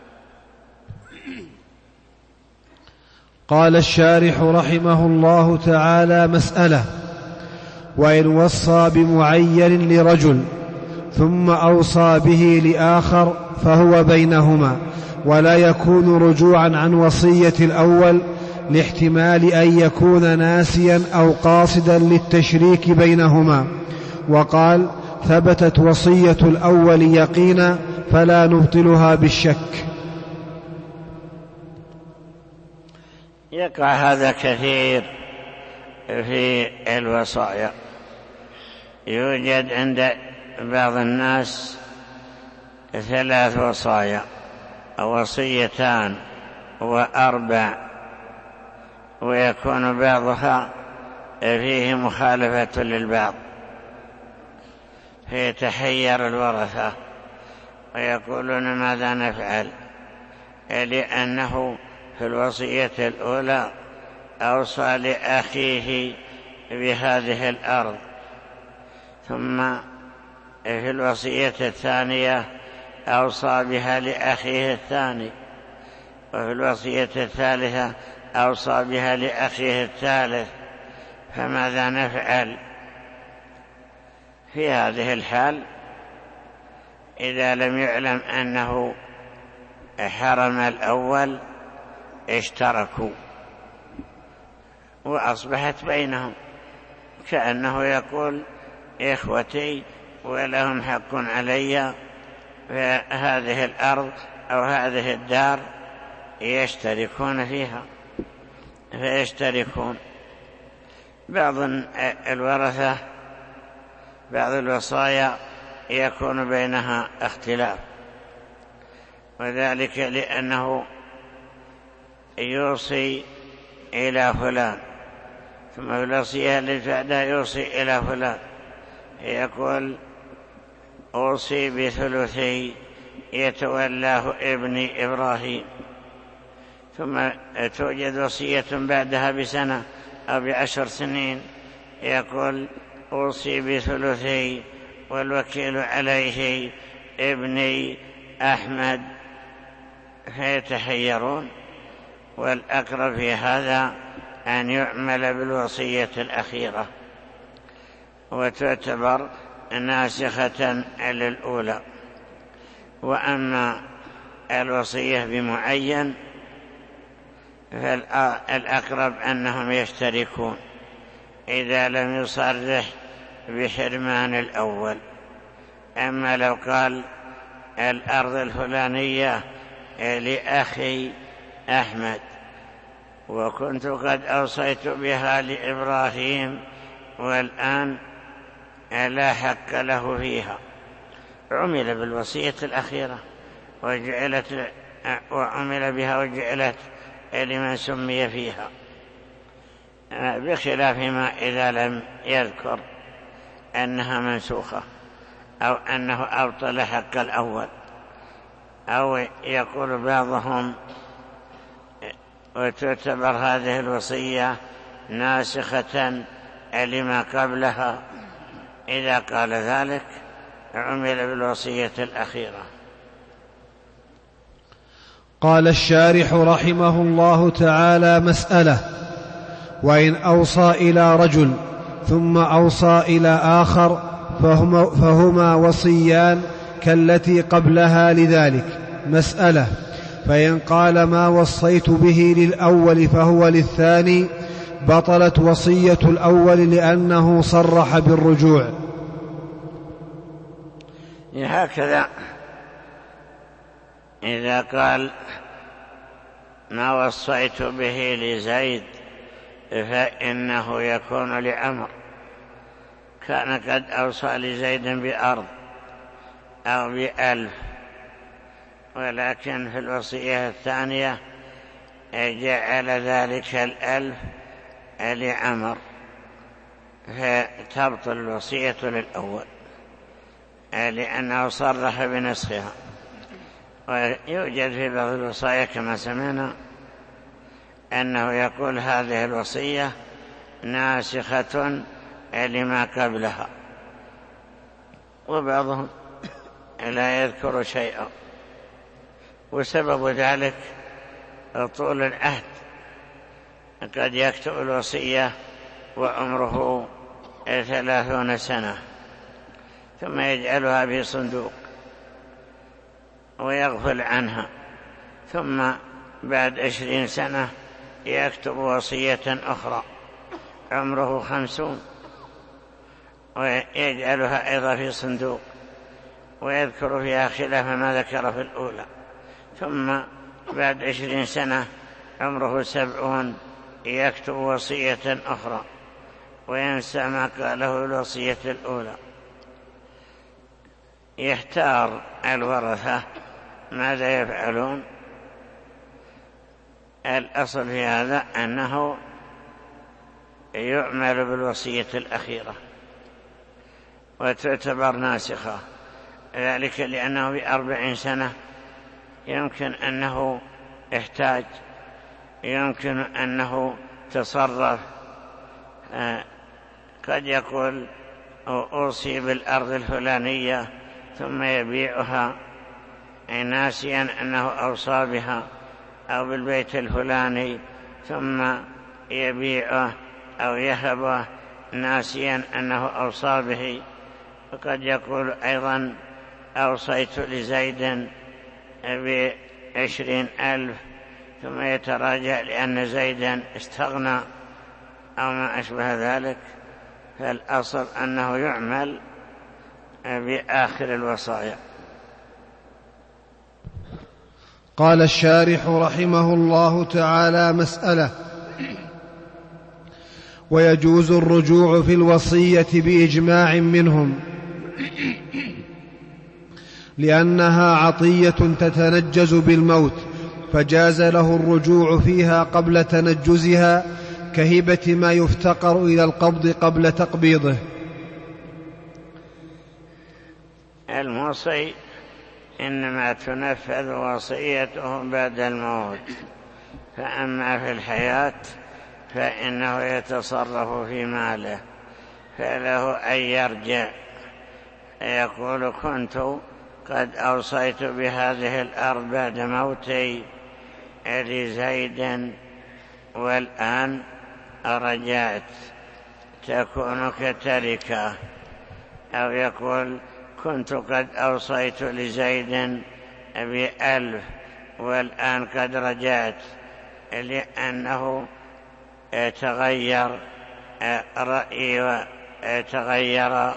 Speaker 5: قال الشارح رحمه الله تعالى: مسألة: وإن وصى بمعين لرجل ثم أوصى به لآخر فهو بينهما، ولا يكون رجوعا عن وصية الأول لاحتمال أن يكون ناسيا أو قاصدا للتشريك بينهما. وقال: ثبتت وصية الأول يقينا فلا نبطلها بالشك.
Speaker 2: يقع هذا كثير في الوصايا، يوجد عند بعض الناس ثلاث وصايا، وصيتان وأربع، ويكون بعضها فيه مخالفة للبعض، فيتحير الورثة ويقولون ماذا نفعل، لأنه في الوصية الأولى أوصى لأخيه بهذه الأرض، ثم في الوصية الثانية أوصى بها لأخيه الثاني، وفي الوصية الثالثة أوصى بها لأخيه الثالث، فماذا نفعل في هذه الحال؟ إذا لم يعلم أنه حرم الأول اشتركوا وأصبحت بينهم، كأنه يقول: إخوتي ولهم حق علي في هذه الأرض أو هذه الدار، يشتركون فيها فيشتركون. بعض الورثة بعض الوصايا يكون بينها اختلاف، وذلك لأنه يوصي إلى فلان، ثم في الوصية التي بعدها يوصي إلى فلان، يقول: أوصي بثلثي يتولاه ابني إبراهيم، ثم توجد وصية بعدها بسنة أو بعشر سنين يقول: أوصي بثلثي والوكيل عليه ابني أحمد، فيتحيرون. والأقرب في هذا أن يعمل بالوصية الأخيرة وتعتبر ناسخة للأولى. وأما الوصية بمعين فالأقرب أنهم يشتركون إذا لم يصرح بحرمان الأول. أما لو قال: الأرض الفلانية لأخي أحمد وكنت قد أوصيت بها لإبراهيم والآن لا حق له فيها، عمل بالوصية الأخيرة وجعلت وعمل بها وجعلت لمن سمي فيها، بخلاف ما إذا لم يذكر أنها منسوخة أو أنه أبطل حق الأول. أو يقول بعضهم: وتعتبر هذه الوصية ناسخة لما قبلها. إذا قال ذلك عمل بالوصية الأخيرة.
Speaker 5: قال الشارح رحمه الله تعالى: مسألة: وإن أوصى إلى رجل ثم أوصى إلى آخر فهما, فهما وصيان كالتي قبلها لذلك. مسألة: فإن قال ما وصيت به للأول فهو للثاني بطلت وصية الأول لأنه صرح بالرجوع.
Speaker 2: هكذا إذا قال ما وصيت به لزيد فإنه يكون لعمر، كان قد أوصى لزيد بأرض أو بألف، ولكن في الوصية الثانية جعل ذلك الألف لعمر، فتبطل الوصية للأول لأنه صرح بنسخها. ويوجد في بعض الوصايا كما سمعنا أنه يقول هذه الوصية ناسخة لما قبلها، وبعضهم لا يذكر شيئا، وسبب ذلك طول العهد، قد يكتب الوصية وعمره ثلاثون سنة ثم يجعلها في صندوق ويغفل عنها، ثم بعد عشرين سنة يكتب وصية أخرى عمره خمسون ويجعلها أيضا في صندوق ويذكر فيها خلاف ما ذكر في الأولى، ثم بعد عشرين سنة عمره سبعون يكتب وصية أخرى وينسى ما قاله الوصية الأولى. يحتار الورثة ماذا يفعلون. الأصل في هذا أنه يعمل بالوصية الأخيرة وتعتبر ناسخة، ذلك لأنه بأربعين سنة يمكن أنه احتاج، يمكن أنه تصرف، قد يقول أوصي بالأرض الفلانية ثم يبيعها ناسيا أنه أوصى بها، أو بالبيت الفلاني ثم يبيعه أو يهبه ناسيا أنه أوصى به. وقد يقول أيضا أوصيت لزيد بعشرين ألف ثم يتراجع لأن زيدا استغنى أو ما أشبه ذلك. فالأصل أنه يعمل بآخر الوصايا.
Speaker 5: قال الشارح رحمه الله تعالى: مسألة: ويجوز الرجوع في الوصية بإجماع منهم، لأنها عطية تتنجز بالموت، فجاز له الرجوع فيها قبل تنجزها، كهبة ما يفتقر إلى القبض قبل تقبيضه.
Speaker 2: الموصي إنما تنفذ وصيته بعد الموت، فأما في الحياة فإنه يتصرف في ماله، فله أن يرجع يقول كنت قد أوصيت بهذه الأرض بعد موتي لزيد والآن رجعت، تكون كتركة. أو يقول كنت قد أوصيت لزيد بألف والآن قد رجعت، لأنه تغير رأيي وتغير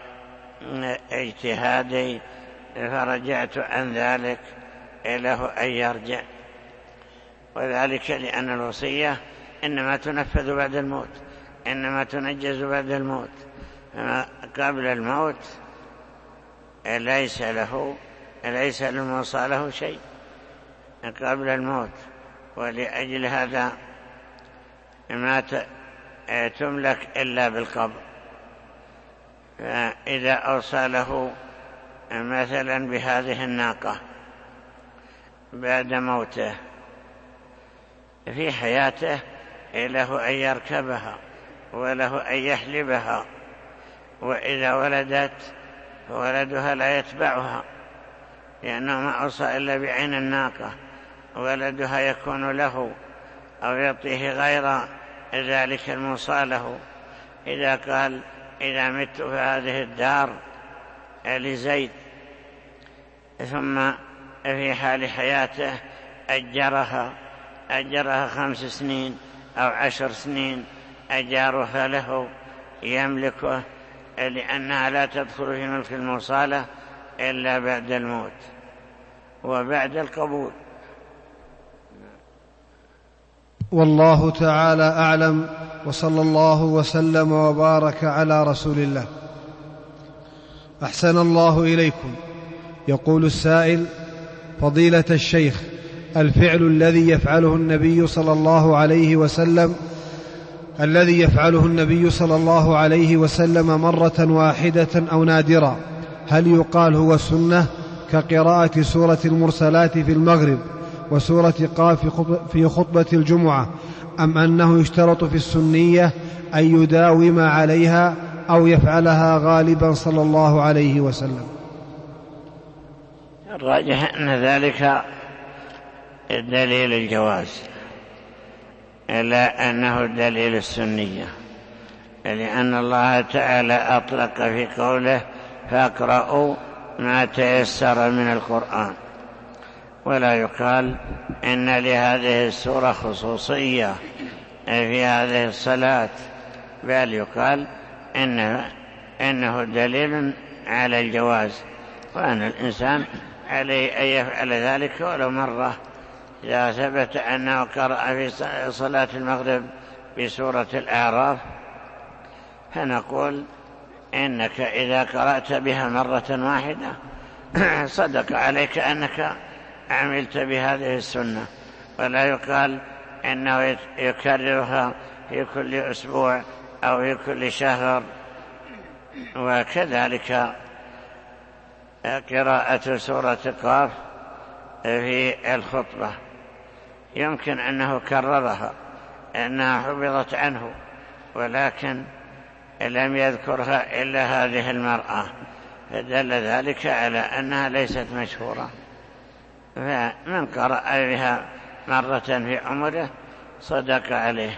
Speaker 2: اجتهادي فرجعت عن ذلك، له أن يرجع. وذلك لأن الوصية إنما تنفذ بعد الموت، إنما تنجز بعد الموت، قبل الموت ليس له ليس للموصى له شيء قبل الموت. ولأجل هذا ما تملك إلا بالقبض. فإذا أوصى له مثلا بهذه الناقة بعد موته في حياته له أن يركبها وله أن يحلبها، وإذا ولدت فولدها لا يتبعها، لأنه ما أوصى إلا بعين الناقة، ولدها يكون له أو يعطيه غير ذلك الموصى له. إذا قال إذا مت في هذه الدار لزيد، ثم في حال حياته أجرها أجرها خمس سنين أو عشر سنين، أجارها له يملكه، لأنها لا تدخل في ملك الموصالة إلا بعد الموت وبعد القبول.
Speaker 5: والله تعالى أعلم، وصلى الله وسلم وبارك على رسول الله. أحسن الله إليكم. يقول السائل: فضيلة الشيخ، الفعل الذي يفعله النبي صلى الله عليه وسلم الذي يفعله النبي صلى الله عليه وسلم مرة واحدة أو نادرا، هل يقال هو سنة كقراءة سورة المرسلات في المغرب وسورة قاف في خطبة الجمعة، أم أنه يشترط في السنية أن يداوم عليها أو يفعلها غالبا صلى الله عليه وسلم؟
Speaker 2: الراجح أن ذلك الدليل الجواز، إلا أنه الدليل السنية، لأن الله تعالى أطلق في قوله: فاقرأوا ما تيسر من القرآن، ولا يقال إن لهذه السورة خصوصية في هذه الصلاة، بل يقال إنه, إنه دليل على الجواز، وأن الإنسان عليه أن يفعل ذلك ولو مرة. إذا ثبت أنه قرأ في صلاة المغرب بسورة الأعراف، فنقول إنك إذا قرأت بها مرة واحدة صدق عليك أنك عملت بهذه السنة، ولا يقال إنه يكررها في كل أسبوع أو في كل شهر. وكذلك قراءة سورة قاف في الخطبة يمكن أنه كررها، أنها حفظت عنه، ولكن لم يذكرها إلا هذه المرأة، فدل ذلك على أنها ليست مشهورة. فمن قرأ بها مرة في عمره صدق عليه.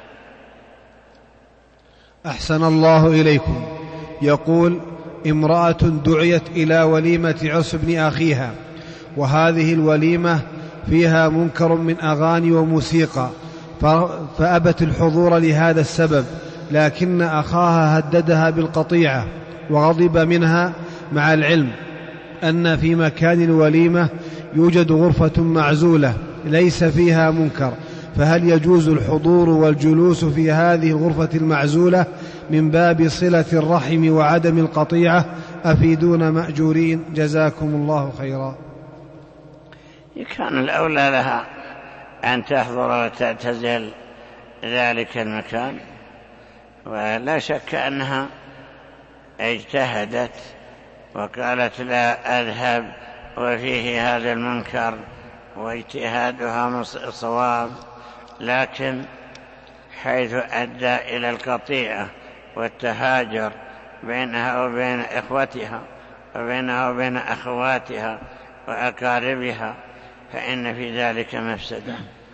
Speaker 5: أحسن الله إليكم. يقول: امرأة دعيت إلى وليمة عرس ابن أخيها، وهذه الوليمة فيها منكر من أغاني وموسيقى، فأبت الحضور لهذا السبب، لكن أخاها هددها بالقطيعة وغضب منها، مع العلم أن في مكان الوليمة يوجد غرفة معزولة ليس فيها منكر، فهل يجوز الحضور والجلوس في هذه الغرفة المعزولة من باب صلة الرحم وعدم القطيعة؟ أفيدون مأجورين، جزاكم الله خيرا.
Speaker 2: كان الأولى لها أن تحضر وتعتزل ذلك المكان، ولا شك أنها اجتهدت وقالت لا أذهب وفيه هذا المنكر، واجتهادها صواب، لكن حيث أدى إلى القطيعة والتهاجر بينها وبين إخوتها وبينها وبين أخواتها وأقاربها، فإن في ذلك مفسدة.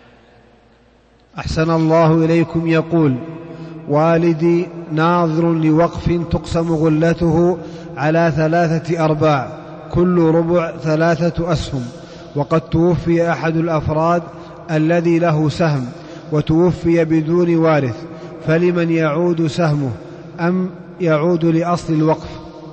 Speaker 5: أحسن الله إليكم. يقول: والدي ناظر لوقف تقسم غلته على ثلاثة أرباع، كل ربع ثلاثة أسهم، وقد توفي أحد الأفراد الذي له سهم وتوفي بدون وارث، فلمن يعود سهمه أم يعود لأصل الوقف؟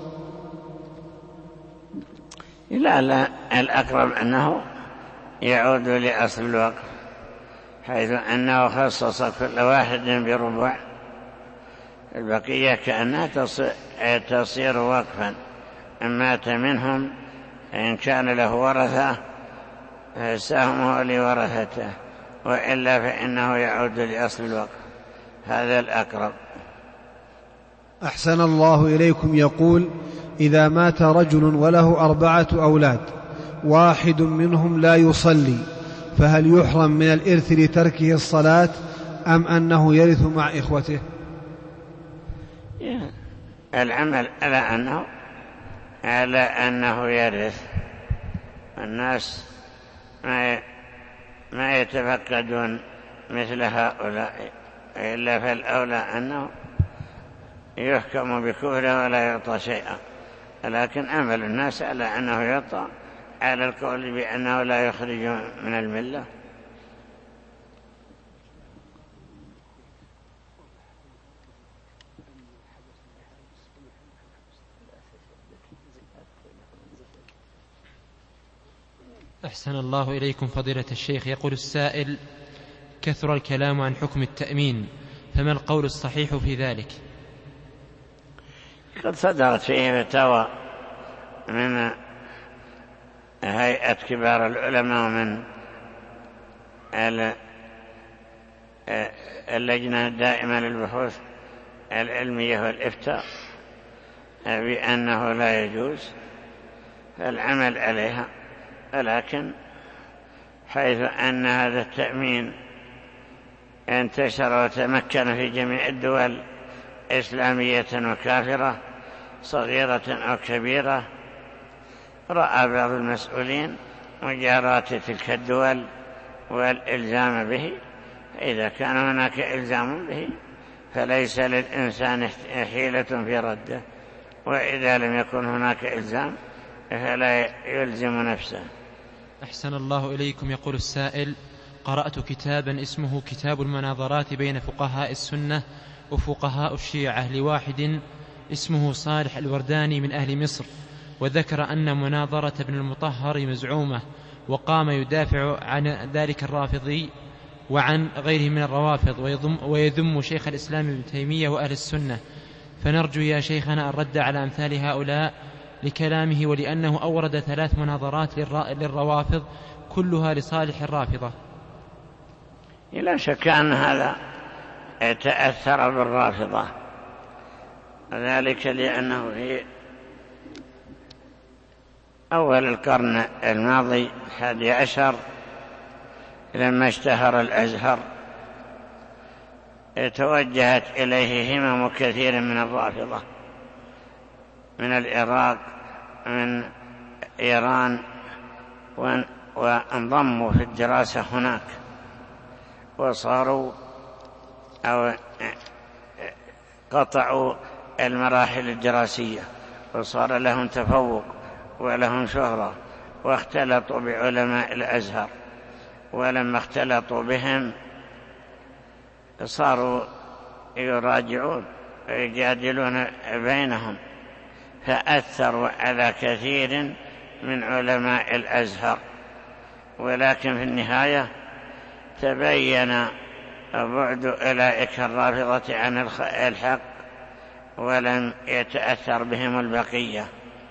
Speaker 2: لا لا، الأقرب أنه يعود لأصل الوقف، حيث أنه خصص كل واحد بربع، البقية كأنها تصير وقفا، إن مات منهم إن كان له ورثة سهمه لورثته، وإلا فإنه يعود لأصل الوقف، هذا الأقرب.
Speaker 5: أحسن الله إليكم. يقول: إذا مات رجل وله أربعة أولاد، واحد منهم لا يصلي، فهل يحرم من الإرث لتركه الصلاة أم أنه يرث مع إخوته؟
Speaker 2: العمل على أنه على أنه يرث. الناس ما ما يتفقدون مثل هؤلاء، إلا فالأولى أنه يحكم بكفره ولا يعطى شيئا، لكن أمل الناس على أنه يعطى على القول بأنه لا يخرج من الملة.
Speaker 6: أحسن الله إليكم فضيلة الشيخ. يقول السائل: كثر الكلام عن حكم التأمين، فما القول الصحيح في ذلك؟
Speaker 2: قد صدرت فيه فتاوى من هيئة كبار العلماء ومن اللجنة الدائمة للبحوث العلمية والإفتاء بأنه لا يجوز العمل عليها، ولكن حيث أن هذا التأمين انتشر وتمكن في جميع الدول إسلامية وكافرة صغيرة أو كبيرة، رأى بعض المسؤولين مجاراة تلك الدول والإلزام به. إذا كان هناك إلزام به فليس للإنسان حيلة في رده، وإذا لم يكن هناك إلزام فلا يلزم نفسه.
Speaker 6: أحسن الله إليكم. يقول السائل: قرأت كتابا اسمه كتاب المناظرات بين فقهاء السنة وفقهاء الشيعة لواحد اسمه صالح الورداني من أهل مصر، وذكر أن مناظرة ابن المطهر مزعومة، وقام يدافع عن ذلك الرافضي وعن غيره من الروافض، ويذم, ويذم شيخ الإسلام ابن تيمية وأهل السنة، فنرجو يا شيخنا الرد على أمثال هؤلاء لكلامه، ولأنه أورد ثلاث مناظرات للروافض كلها لصالح الرافضة.
Speaker 2: لا شك أن هذا تأثر بالرافضة، ذلك لأنه في أول القرن الماضي الحادي عشر لما اشتهر الأزهر توجهت إليه همم كثير من الرافضة من العراق من إيران، وانضموا في الدراسة هناك، وصاروا أو قطعوا المراحل الدراسية، وصار لهم تفوق ولهم شهرة، واختلطوا بعلماء الأزهر، ولما اختلطوا بهم صاروا يراجعون ويجادلون بينهم، فأثروا على كثير من علماء الأزهر. ولكن في النهاية تبين بعد أولئك الرافضة عن الحق، ولم يتأثر بهم البقية.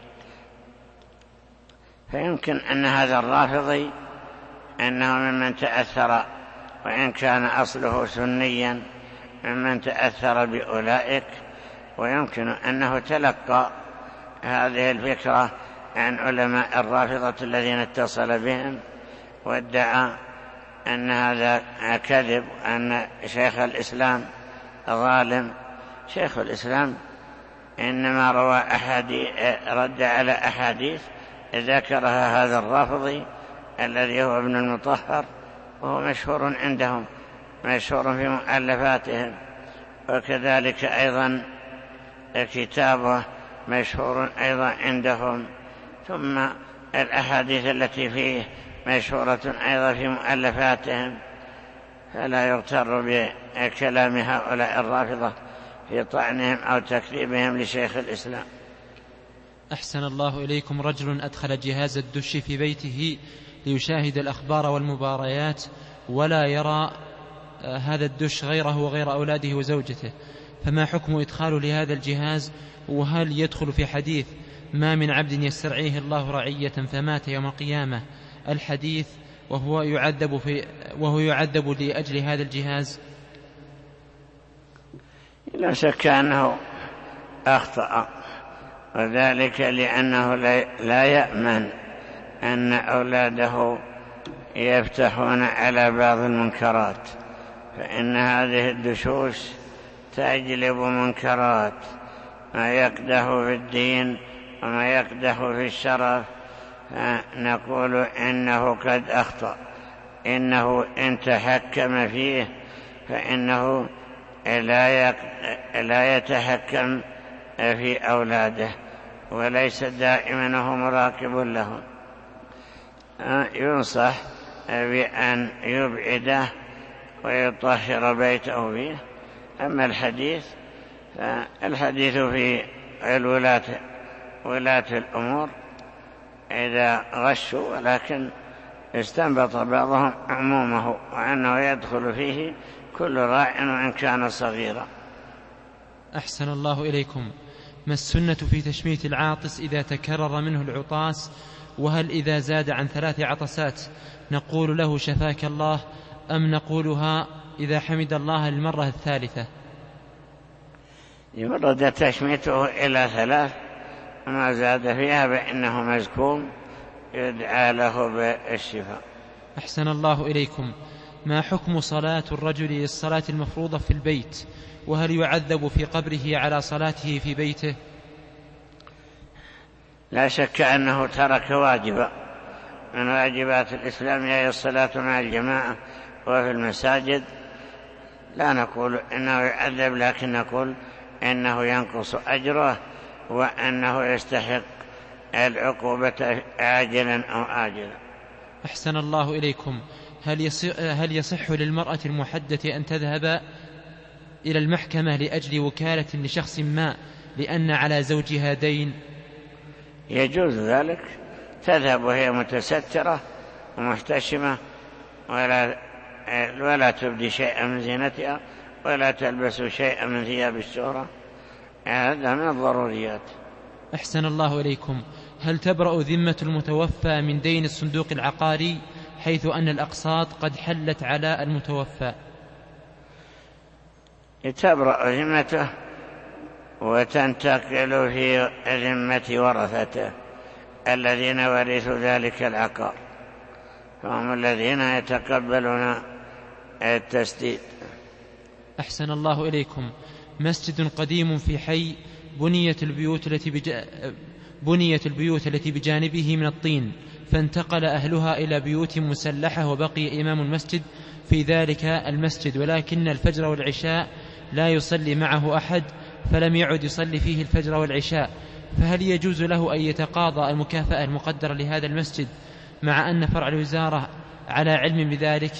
Speaker 2: فيمكن أن هذا الرافضي أنه ممن تأثر، وإن كان أصله سنيا، ممن تأثر بأولئك، ويمكن أنه تلقى هذه الفكرة عن علماء الرافضة الذين اتصل بهم، وادعى أن هذا كذب، أن شيخ الإسلام ظالم. شيخ الإسلام إنما روى أحاديث، رد على أحاديث ذكرها هذا الرافضي الذي هو ابن المطهر، وهو مشهور عندهم، مشهور في مؤلفاتهم، وكذلك أيضا كتابه مشهور أيضا عندهم، ثم الأحاديث التي فيه مشهورة أيضا في مؤلفاتهم. فلا يغتر بكلام هؤلاء الرافضة في طعنهم أو تكذيبهم لشيخ الإسلام.
Speaker 6: أحسن الله إليكم. رجل أدخل جهاز الدش في بيته ليشاهد الأخبار والمباريات، ولا يرى هذا الدش غيره وغير أولاده وزوجته، فما حكم إدخاله لهذا الجهاز؟ وهل يدخل في حديث ما من عبد يسترعيه الله رعية فمات يوم القيامة الحديث وهو يعذب, في وهو يعذب لأجل هذا الجهاز؟
Speaker 2: لا شك أنه أخطأ، وذلك لأنه لا يأمن أن أولاده يفتحون على بعض المنكرات، فإن هذه الدشوش تجلب منكرات، ما يقدح في الدين وما يقدح في الشرف، فنقول إنه قد أخطأ، إنه إن تحكم فيه فإنه لا يتحكم في أولاده وليس دائما هو مراقب لهم، ينصح بأن يبعده ويطهر بيته فيه. أما الحديث فالحديث في الولاة ولاة الأمور إذا غشوا، ولكن استنبط بعضهم عمومه وأنه يدخل فيه كل راع وإن كان صغيرا.
Speaker 6: أحسن الله إليكم. ما السنة في تشميت العاطس إذا تكرر منه العطاس؟ وهل إذا زاد عن ثلاث عطسات نقول له شفاك الله، أم نقولها إذا حمد الله المرة الثالثة؟
Speaker 2: يورد تشميته إلى ثلاث، ما زاد فيها فإنه مزكوم يدعى له بالشفاء.
Speaker 6: أحسن الله إليكم. ما حكم صلاة الرجل للصلاة المفروضة في البيت؟ وهل يعذب في قبره على صلاته في بيته؟
Speaker 2: لا شك أنه ترك واجبا من واجبات الإسلام، هي الصلاة مع الجماعة وفي المساجد. لا نقول إنه يعذب، لكن نقول إنه ينقص أجره وأنه يستحق العقوبة عاجلا أو آجلا.
Speaker 6: أحسن الله إليكم. هل يصح, هل يصح للمرأة المحدة أن تذهب إلى المحكمة لأجل وكالة لشخص ما لأن على زوجها دين؟
Speaker 2: يجوز ذلك، تذهب وهي متسترة ومحتشمة ولا, ولا تبدي شيئا من زينتها ولا تلبس شيئا من ثياب الشهرة، هذا من الضروريات.
Speaker 6: أحسن الله إليكم. هل تبرأ ذمة المتوفى من دين الصندوق العقاري حيث أن الأقساط قد حلت على المتوفى؟
Speaker 2: تبرأ ذمته وتنتقل في ذمة ورثته الذين ورثوا ذلك العقار، فهم الذين يتقبلون التسديد.
Speaker 6: أحسن الله إليكم. مسجد قديم في حي بنيت البيوت التي بج... بنيت البيوت التي بجانبه من الطين، فانتقل أهلها إلى بيوت مسلحة وبقي إمام المسجد في ذلك المسجد، ولكن الفجر والعشاء لا يصلي معه أحد، فلم يعد يصلي فيه الفجر والعشاء، فهل يجوز له أن يتقاضى المكافأة المقدرة لهذا المسجد مع أن فرع الوزارة على علم بذلك؟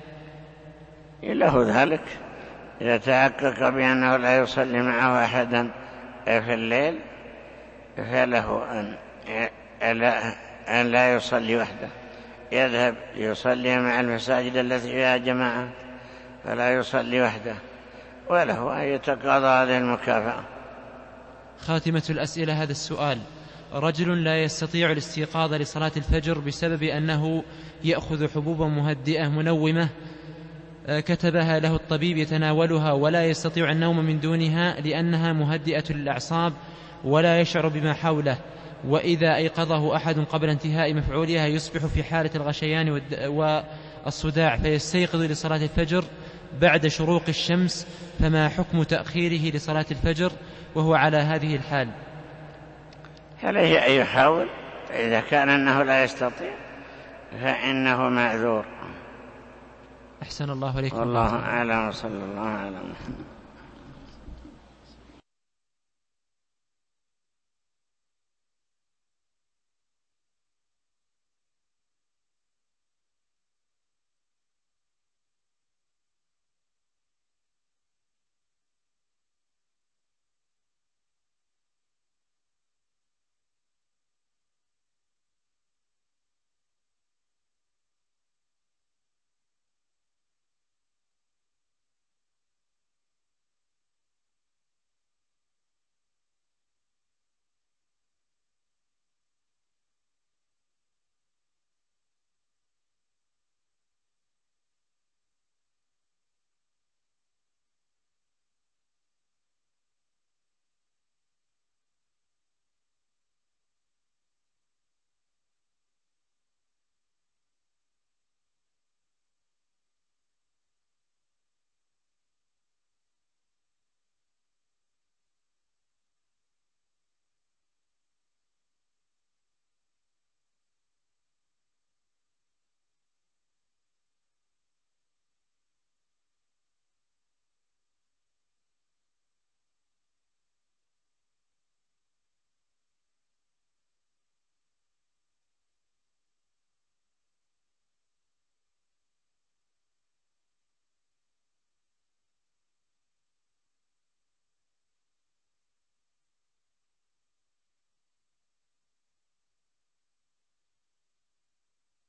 Speaker 2: له ذلك إذا تحقق بأنه لا يصلي معه أحدا في الليل فله أن أن لا يصلي وحده، يذهب يصلي مع المساجد التي فيها جماعة فلا يصلي وحده، وله أن يتقاضى هذه المكافأة.
Speaker 6: خاتمة الأسئلة هذا السؤال: رجل لا يستطيع الاستيقاظ لصلاة الفجر بسبب أنه يأخذ حبوبا مهدئة منومة كتبها له الطبيب يتناولها ولا يستطيع النوم من دونها لأنها مهدئة للأعصاب ولا يشعر بما حوله، وإذا أيقظه أحد قبل انتهاء مفعولها يصبح في حالة الغشيان والصداع فيستيقظ لصلاة الفجر بعد شروق الشمس، فما حكم تأخيره لصلاة الفجر وهو على هذه الحال؟
Speaker 2: عليه أن يحاول، فإذا كان أنه لا يستطيع فإنه معذور.
Speaker 6: أحسن الله إليكم.
Speaker 2: والله أعلم، وصلى الله على محمد.